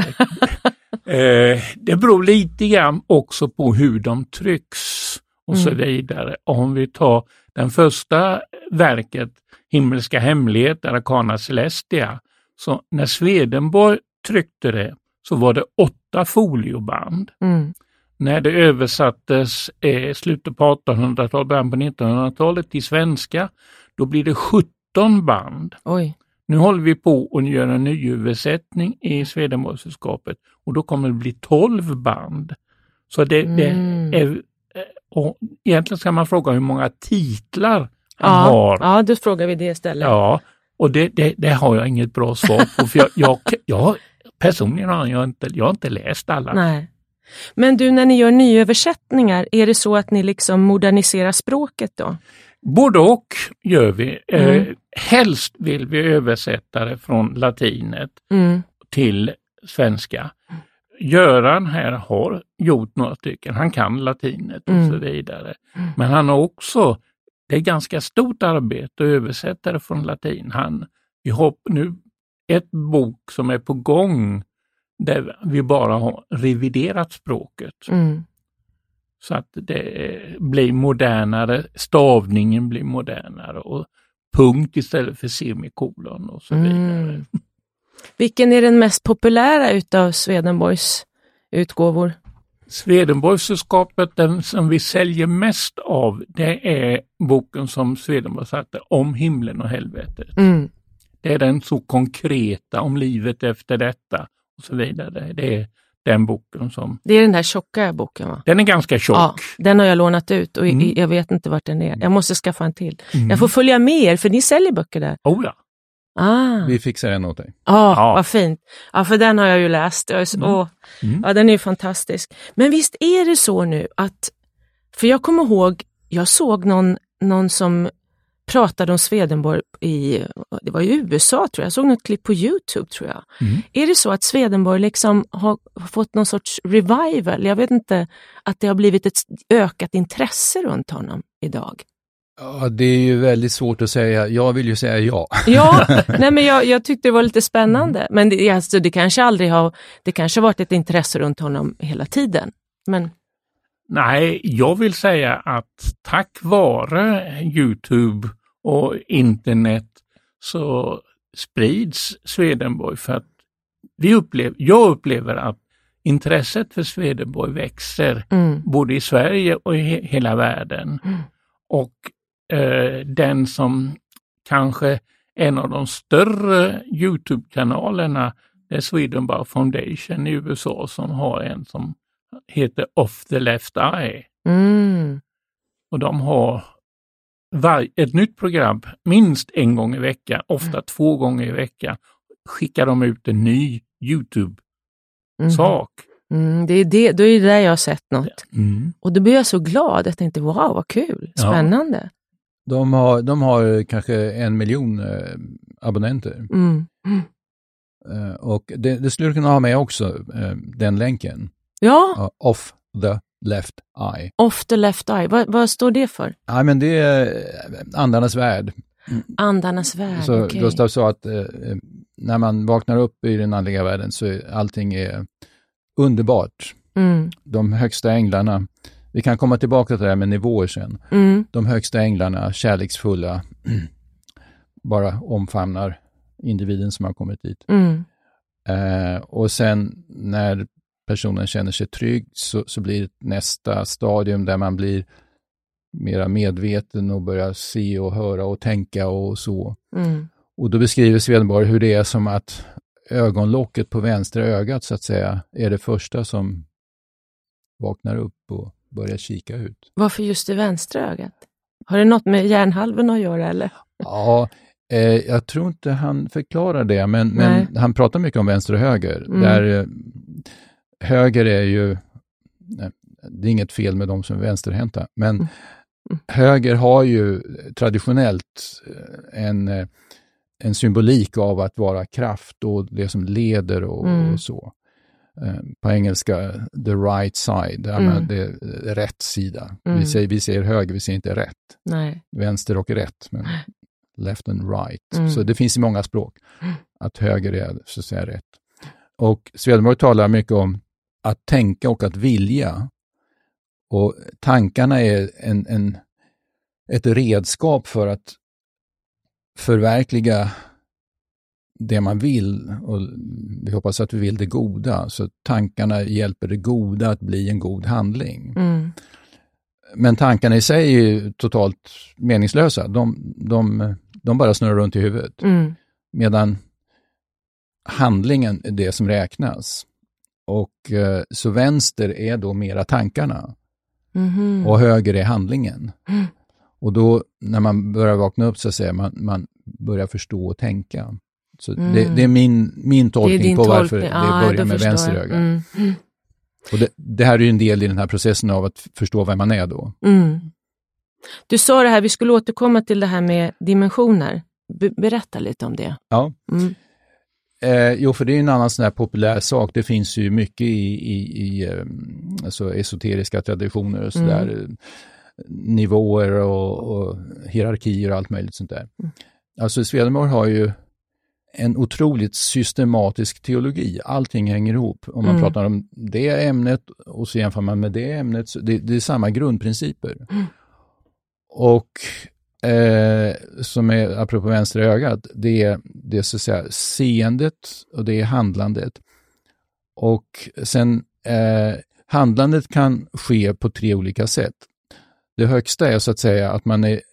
[SPEAKER 7] eh, det beror lite grann också på hur de trycks och mm. så vidare. Om vi tar den första verket, Himmelska hemligheter, Arcana Celestia, så när Swedenborg tryckte det så var det åtta folioband. Mm. När det översattes i slutet på artonhundratalet, början på nittonhundratalet till svenska, då blir det sjutton band.
[SPEAKER 5] Oj.
[SPEAKER 7] Nu håller vi på att göra en nyöversättning i Swedenborgssällskapet och då kommer det bli tolv band. Så det, mm. det är, och egentligen ska man fråga hur många titlar han
[SPEAKER 5] ja,
[SPEAKER 7] har.
[SPEAKER 5] Ja, då frågar vi det istället.
[SPEAKER 7] Ja, och det, det, det har jag inget bra svar på. För jag, jag, jag, personligen har jag inte, jag har inte läst alla.
[SPEAKER 5] Nej. Men du, när ni gör nyöversättningar, är det så att ni liksom moderniserar språket då?
[SPEAKER 7] Både och gör vi. Mm. Eh, helst vill vi översätta det från latinet mm. till svenska. Göran här har gjort några stycken. Han kan latinet och mm. så vidare. Mm. Men han har också, det är ganska stort arbete att översätta det från latin. Han, vi har nu ett bok som är på gång där vi bara har reviderat språket. Mm. Så att det blir modernare, stavningen blir modernare och punkt istället för semikolon och så vidare. Mm.
[SPEAKER 5] Vilken är den mest populära utav Swedenborgs utgåvor?
[SPEAKER 7] Swedenborgssällskapet, den som vi säljer mest av, det är boken som Swedenborg satte om himlen och helvetet. Mm. Det är den så konkreta om livet efter detta och så vidare. Det är den boken som...
[SPEAKER 5] Det är den där tjocka boken, va?
[SPEAKER 7] Den är ganska tjock. Ja,
[SPEAKER 5] den har jag lånat ut och mm. jag vet inte vart den är. Jag måste skaffa en till. Mm. Jag får följa med er, för ni säljer böcker där.
[SPEAKER 7] Oh ja.
[SPEAKER 5] Ah.
[SPEAKER 6] Vi fixar den åt dig.
[SPEAKER 5] Ah, ja, vad fint. Ja, för den har jag ju läst. Jag är så, mm. åh, mm. Ja, den är ju fantastisk. Men visst är det så nu att... För jag kommer ihåg, jag såg någon, någon som pratade om Swedenborg i... Det var i U S A, tror jag. Jag såg något klipp på YouTube, tror jag. Mm. Är det så att Swedenborg liksom har fått någon sorts revival? Jag vet inte, att det har blivit ett ökat intresse runt honom idag.
[SPEAKER 6] Ja, det är ju väldigt svårt att säga. Jag vill ju säga ja.
[SPEAKER 5] Ja, nej men jag, jag tyckte det var lite spännande. Men det, alltså, det kanske aldrig har, det kanske har varit ett intresse runt honom hela tiden. Men...
[SPEAKER 7] Nej, jag vill säga att tack vare YouTube och internet så sprids Swedenborg, för att vi upplever, jag upplever att intresset för Swedenborg växer mm. både i Sverige och i he- hela världen. Mm. Och eh, den som kanske en av de större YouTube-kanalerna är Swedenborg Foundation i U S A, som har en som heter Off the Left Eye. Mm. Och de har var, ett nytt program minst en gång i veckan, ofta mm. två gånger i veckan, skickar de ut en ny YouTube-sak.
[SPEAKER 5] Mm. Mm, det är det, då är det där jag har sett något. Mm. Och då blir jag så glad. Jag tänkte, wow, vad kul. Spännande.
[SPEAKER 6] Ja. De, har, de har kanske en miljon eh, abonnenter. Mm. Mm. Eh, och det, det skulle kunna ha med också, eh, den länken.
[SPEAKER 5] Ja.
[SPEAKER 6] Uh, off the left eye.
[SPEAKER 5] Off the left eye. Va, vad står det för?
[SPEAKER 6] Ja, men det är andarnas värld.
[SPEAKER 5] Mm. Andarnas värld,
[SPEAKER 6] så
[SPEAKER 5] okay.
[SPEAKER 6] Gustav sa att eh, när man vaknar upp i den andliga världen så är allting är underbart. Mm. De högsta änglarna, vi kan komma tillbaka till det här med nivåer sen. Mm. De högsta änglarna, kärleksfulla, bara omfamnar individen som har kommit dit. Mm. Eh, och sen när personen känner sig trygg så, så blir det nästa stadium där man blir mera medveten och börjar se och höra och tänka och så. Mm. Och då beskriver Swedenborg hur det är som att ögonlocket på vänstra ögat så att säga är det första som vaknar upp och börjar kika ut.
[SPEAKER 5] Varför just det vänstra ögat? Har det något med hjärnhalven att göra eller?
[SPEAKER 6] Ja, eh, jag tror inte han förklarar det, men, men han pratar mycket om vänster och höger. Mm. Där eh, höger är ju, nej, det är inget fel med de som är vänsterhänta, men mm. höger har ju traditionellt en en symbolik av att vara kraft och det som leder och,
[SPEAKER 5] Mm.
[SPEAKER 6] och så. Eh, på engelska, the right side, mm. menar, det är rätt sida.
[SPEAKER 5] Mm.
[SPEAKER 6] Vi, säger, vi säger höger, vi säger inte rätt.
[SPEAKER 5] Nej.
[SPEAKER 6] Vänster och rätt, men left and right.
[SPEAKER 5] Mm.
[SPEAKER 6] Så det finns i många språk att höger är så att säga rätt. Och Swedenborg talar mycket om att tänka och att vilja. Och tankarna är en, en, ett redskap för att förverkliga det man vill, och vi hoppas att vi vill det goda. Så tankarna hjälper det goda att bli en god handling.
[SPEAKER 5] Mm.
[SPEAKER 6] Men tankarna i sig är ju totalt meningslösa. De, de, de bara snurrar runt i huvudet.
[SPEAKER 5] Mm.
[SPEAKER 6] Medan handlingen är det som räknas. Och eh, så vänster är då mera tankarna.
[SPEAKER 5] Mm.
[SPEAKER 6] Och höger är handlingen.
[SPEAKER 5] Mm.
[SPEAKER 6] Och då när man börjar vakna upp så att säga, man, man börjar förstå och tänka. Så
[SPEAKER 5] Mm.
[SPEAKER 6] det, det är min, min tolkning på varför
[SPEAKER 5] tolkning.
[SPEAKER 6] det
[SPEAKER 5] Ah,
[SPEAKER 6] börjar med vänster öga.
[SPEAKER 5] Mm. Mm.
[SPEAKER 6] Och det, det här är ju en del i den här processen av att förstå vem man är då.
[SPEAKER 5] Mm. Du sa det här, vi skulle återkomma till det här med dimensioner. Be- berätta lite om det.
[SPEAKER 6] Ja.
[SPEAKER 5] Mm.
[SPEAKER 6] Eh, jo, för det är en annan sån här populär sak. Det finns ju mycket i, i, i eh, alltså esoteriska traditioner och sådär. Mm. Nivåer och, och hierarkier och allt möjligt sånt där. Mm. Alltså Swedenborg har ju en otroligt systematisk teologi. Allting hänger ihop. Om man mm. pratar om det ämnet och så jämför man med det ämnet. Så det, det är samma grundprinciper. Mm. Och eh, som är, apropå vänstra ögat, det är, det är så att säga seendet och det är handlandet. Och sen eh, handlandet kan ske på tre olika sätt. Det högsta är så att säga att man är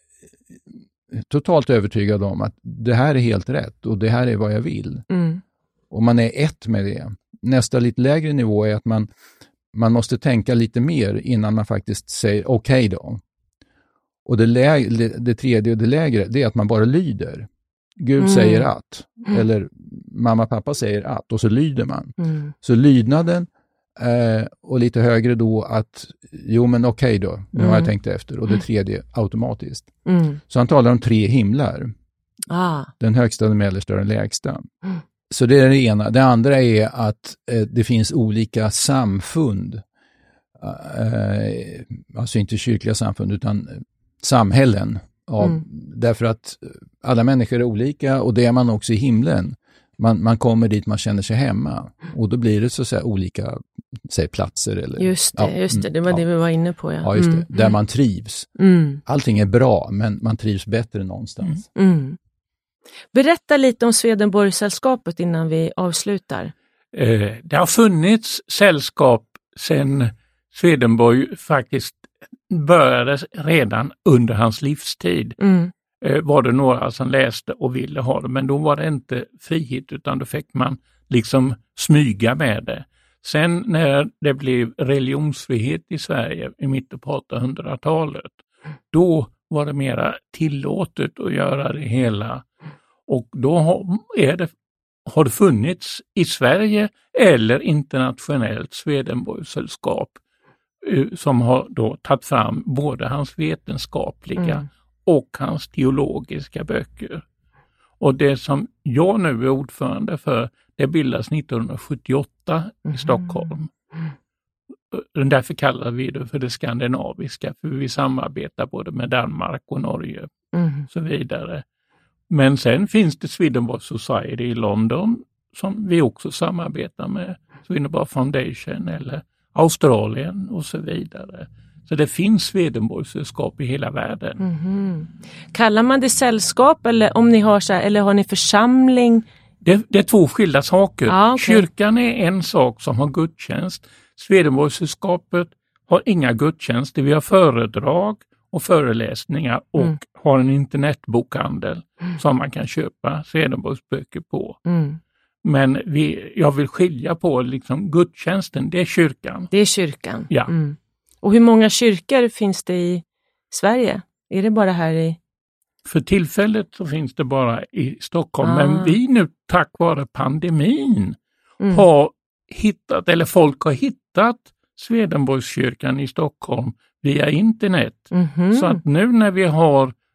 [SPEAKER 6] totalt övertygad om att det här är helt rätt och det här är vad jag vill. Mm. Och man är ett med det. Nästa lite lägre nivå är att man, man måste tänka lite mer innan man faktiskt säger okej okay då. Och det, läge, det tredje och det lägre, det är att man bara lyder. Gud mm. säger att, mm. eller mamma och pappa säger att, och så lyder man. Mm. Så lydnaden eh, och lite högre då att jo men okej okay då, nu mm. har jag tänkt efter. Och det tredje automatiskt. Mm. Så han talar om tre himlar. Ah. Den högsta, den mellersta och den lägsta. Mm. Så det är det ena. Det andra är att eh, det finns olika samfund. Eh, alltså inte kyrkliga samfund utan samhällen. Av, mm. Därför att alla människor är olika och det är man också i himlen. Man, man kommer dit man känner sig hemma. Och då blir det så att säga olika säg, platser. Eller,
[SPEAKER 5] just det, ja, just det. Det var ja. det vi var inne på. Ja,
[SPEAKER 6] ja just det.
[SPEAKER 5] Mm.
[SPEAKER 6] Där man trivs. Mm. Allting är bra men man trivs bättre någonstans.
[SPEAKER 5] Mm. Mm. Berätta lite om Swedenborg-sällskapet innan vi avslutar.
[SPEAKER 7] Eh, det har funnits sällskap sedan Swedenborg faktiskt började redan under hans livstid. Mm. Eh, var det några som läste och ville ha det, men då var det inte frihet utan då fick man liksom smyga med det. Sen när det blev religionsfrihet i Sverige i mitten på åttahundratalet, då var det mera tillåtet att göra det hela. Och då har, är det, har det funnits i Sverige eller internationellt Swedenborg-sällskap som har då tagit fram både hans vetenskapliga mm. och hans teologiska böcker. Och det som jag nu är ordförande för, det bildas nittonhundrasjuttioåtta mm. i Stockholm. Mm. Därför kallar vi det för det skandinaviska, för vi samarbetar både med Danmark och Norge mm. och så vidare. Men sen finns det Swedenborg Society i London som vi också samarbetar med, Swedenborg Foundation eller Australien och så vidare. Så det finns Swedenborg-sällskap i hela världen.
[SPEAKER 5] Mm-hmm. Kallar man det sällskap eller om ni har så här, eller har ni församling?
[SPEAKER 7] Det, det är två skilda saker.
[SPEAKER 5] Ah, okay.
[SPEAKER 7] Kyrkan är en sak som har gudstjänst. Swedenborg-sällskapet har inga gudstjänster. Vi har föredrag och föreläsningar och mm. har en internetbokhandel mm. som man kan köpa Swedenborgs böcker på. Mm. Men vi, jag vill skilja på liksom gudstjänsten, det är kyrkan.
[SPEAKER 5] Det är kyrkan.
[SPEAKER 7] Ja.
[SPEAKER 5] Mm. Och hur många kyrkor finns det i Sverige? Är det bara här i...
[SPEAKER 7] För tillfället så finns det bara i Stockholm. Ah. Men vi nu tack vare pandemin mm. har hittat, eller folk har hittat Swedenborgskyrkan i Stockholm via internet. Mm-hmm. Så att nu när vi har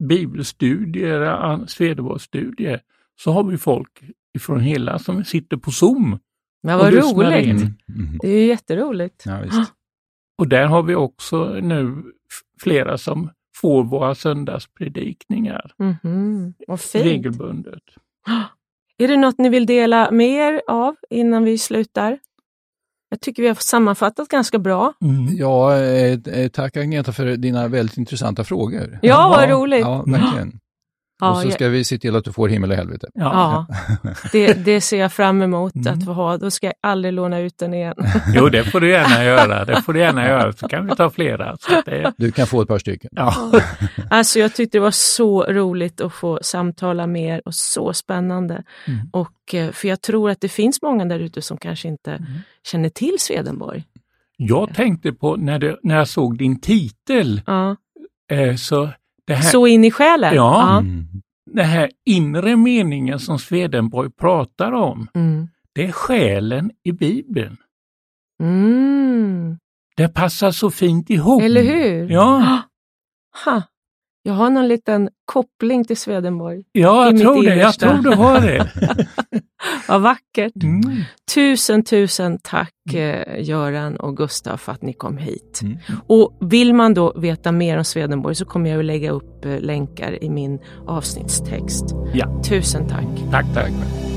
[SPEAKER 7] bibelstudier, Swedenborgsstudier, så har vi folk ifrån hela som sitter på Zoom.
[SPEAKER 5] Men vad roligt.
[SPEAKER 6] Mm. Mm.
[SPEAKER 5] Det är ju jätteroligt.
[SPEAKER 6] Ja, visst.
[SPEAKER 7] Och där har vi också nu flera som får våra söndagspredikningar
[SPEAKER 5] Mm-hmm. Vad fint.
[SPEAKER 7] regelbundet.
[SPEAKER 5] Är det något ni vill dela mer av innan vi slutar? Jag tycker vi har sammanfattat ganska bra.
[SPEAKER 7] Mm.
[SPEAKER 6] Ja, eh, tack Agneta för dina väldigt intressanta frågor.
[SPEAKER 5] Ja, vad roligt.
[SPEAKER 6] Ja, verkligen.
[SPEAKER 5] Ja,
[SPEAKER 6] och så ska
[SPEAKER 5] jag...
[SPEAKER 6] vi se till att du får himmel och helvete.
[SPEAKER 5] Ja, det, det ser jag fram emot mm. att få ha. Då ska jag aldrig låna ut den igen.
[SPEAKER 7] Jo, det får du gärna göra. Det får du gärna göra. Så kan vi ta flera. Så det...
[SPEAKER 6] Du kan få ett par stycken.
[SPEAKER 7] Ja.
[SPEAKER 5] Alltså jag tyckte det var så roligt att få samtala med er och så spännande. Mm. Och, för jag tror att det finns många där ute som kanske inte mm. känner till Swedenborg.
[SPEAKER 7] Jag tänkte på när, det, när jag såg din titel.
[SPEAKER 5] Ja.
[SPEAKER 7] Eh, så Det här,
[SPEAKER 5] så in i själen?
[SPEAKER 7] Ja, mm. Den här inre meningen som Swedenborg pratar om, mm. det är själen i Bibeln.
[SPEAKER 5] Mm.
[SPEAKER 7] Det passar så fint ihop.
[SPEAKER 5] Eller hur?
[SPEAKER 7] Ja.
[SPEAKER 5] Ha. Jag har någon liten koppling till Swedenborg.
[SPEAKER 7] Ja, jag tror det. Jag tror du har det.
[SPEAKER 5] Vad vackert.
[SPEAKER 7] Mm.
[SPEAKER 5] Tusen, tusen tack eh, Göran och Gustav för att ni kom hit. Mm. Och vill man då veta mer om Swedenborg så kommer jag att lägga upp eh, länkar i min avsnittstext.
[SPEAKER 7] Ja.
[SPEAKER 5] Tusen tack.
[SPEAKER 7] Tack, tack.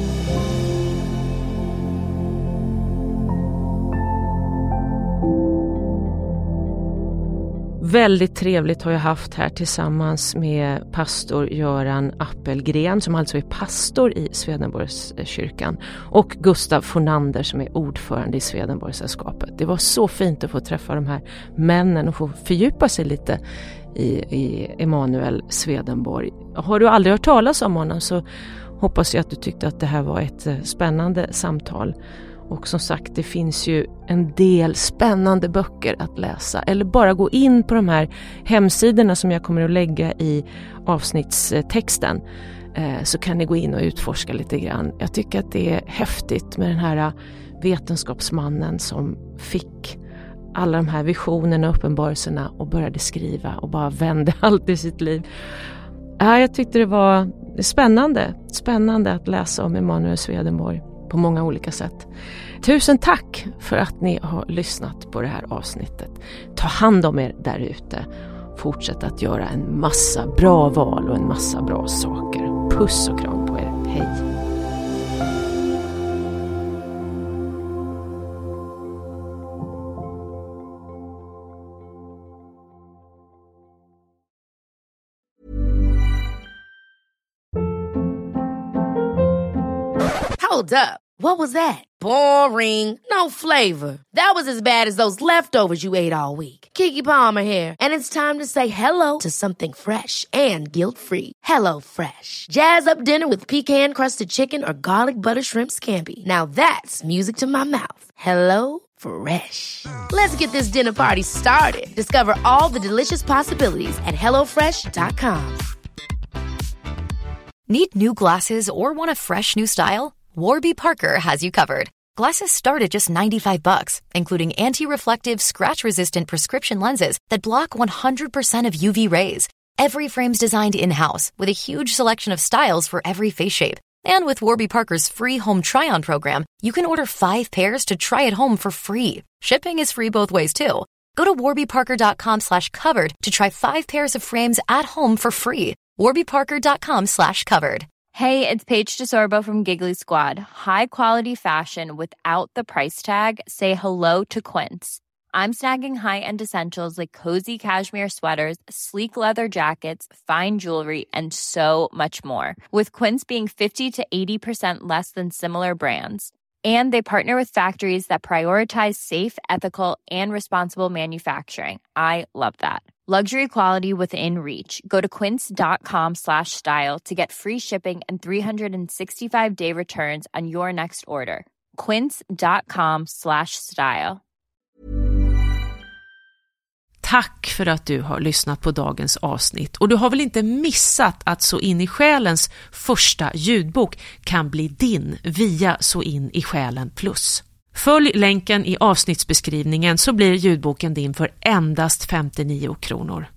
[SPEAKER 5] Väldigt trevligt har jag haft här tillsammans med pastor Göran Appelgren som alltså är pastor i Swedenborgskyrkan och Gustav Fornander som är ordförande i Swedenborgssällskapet. Det var så fint att få träffa de här männen och få fördjupa sig lite i, i Emanuel Swedenborg. Har du aldrig hört talas om honom så hoppas jag att du tyckte att det här var ett spännande samtal. Och som sagt, det finns ju en del spännande böcker att läsa. Eller bara gå in på de här hemsidorna som jag kommer att lägga i avsnittstexten. Eh, så kan ni gå in och utforska lite grann. Jag tycker att det är häftigt med den här vetenskapsmannen som fick alla de här visionerna och uppenbarelserna och började skriva och bara vände allt i sitt liv. Ja, jag tyckte det var spännande. Spännande att läsa om Emanuel Swedenborg på många olika sätt. Tusen tack för att ni har lyssnat på det här avsnittet. Ta hand om er där ute. Fortsätt att göra en massa bra val och en massa bra saker. Puss och kram på er. Hej!
[SPEAKER 9] Hold up. What was that? Boring. No flavor. That was as bad as those leftovers you ate all week. Keke Palmer here, and it's time to say hello to something fresh and guilt-free. Hello Fresh. Jazz up dinner with pecan-crusted chicken or garlic butter shrimp scampi. Now that's music to my mouth. Hello Fresh. Let's get this dinner party started. Discover all the delicious possibilities at hello fresh dot com.
[SPEAKER 10] Need new glasses or want a fresh new style? Warby Parker has you covered. Glasses start at just ninety-five bucks, including anti-reflective, scratch-resistant prescription lenses that block one hundred percent of U V rays. Every frame's designed in-house with a huge selection of styles for every face shape. And with Warby Parker's free home try-on program, you can order five pairs to try at home for free. Shipping is free both ways, too. Go to warby parker dot com slash covered to try five pairs of frames at home for free. warby parker dot com slash covered.
[SPEAKER 11] Hey, it's Paige DeSorbo from Giggly Squad. High quality fashion without the price tag. Say hello to Quince. I'm snagging high-end essentials like cozy cashmere sweaters, sleek leather jackets, fine jewelry, and so much more. With Quince being fifty to eighty percent less than similar brands. And they partner with factories that prioritize safe, ethical, and responsible manufacturing. I love that. Luxury quality within reach. Go to quince dot com slash style to get free shipping and three sixty-five day returns on your next order. quince dot com slash style.
[SPEAKER 5] Tack för att du har lyssnat på dagens avsnitt. Och du har väl inte missat att Så in i själens första ljudbok kan bli din via Så in i själen plus. Följ länken i avsnittsbeskrivningen så blir ljudboken din för endast femtionio kronor.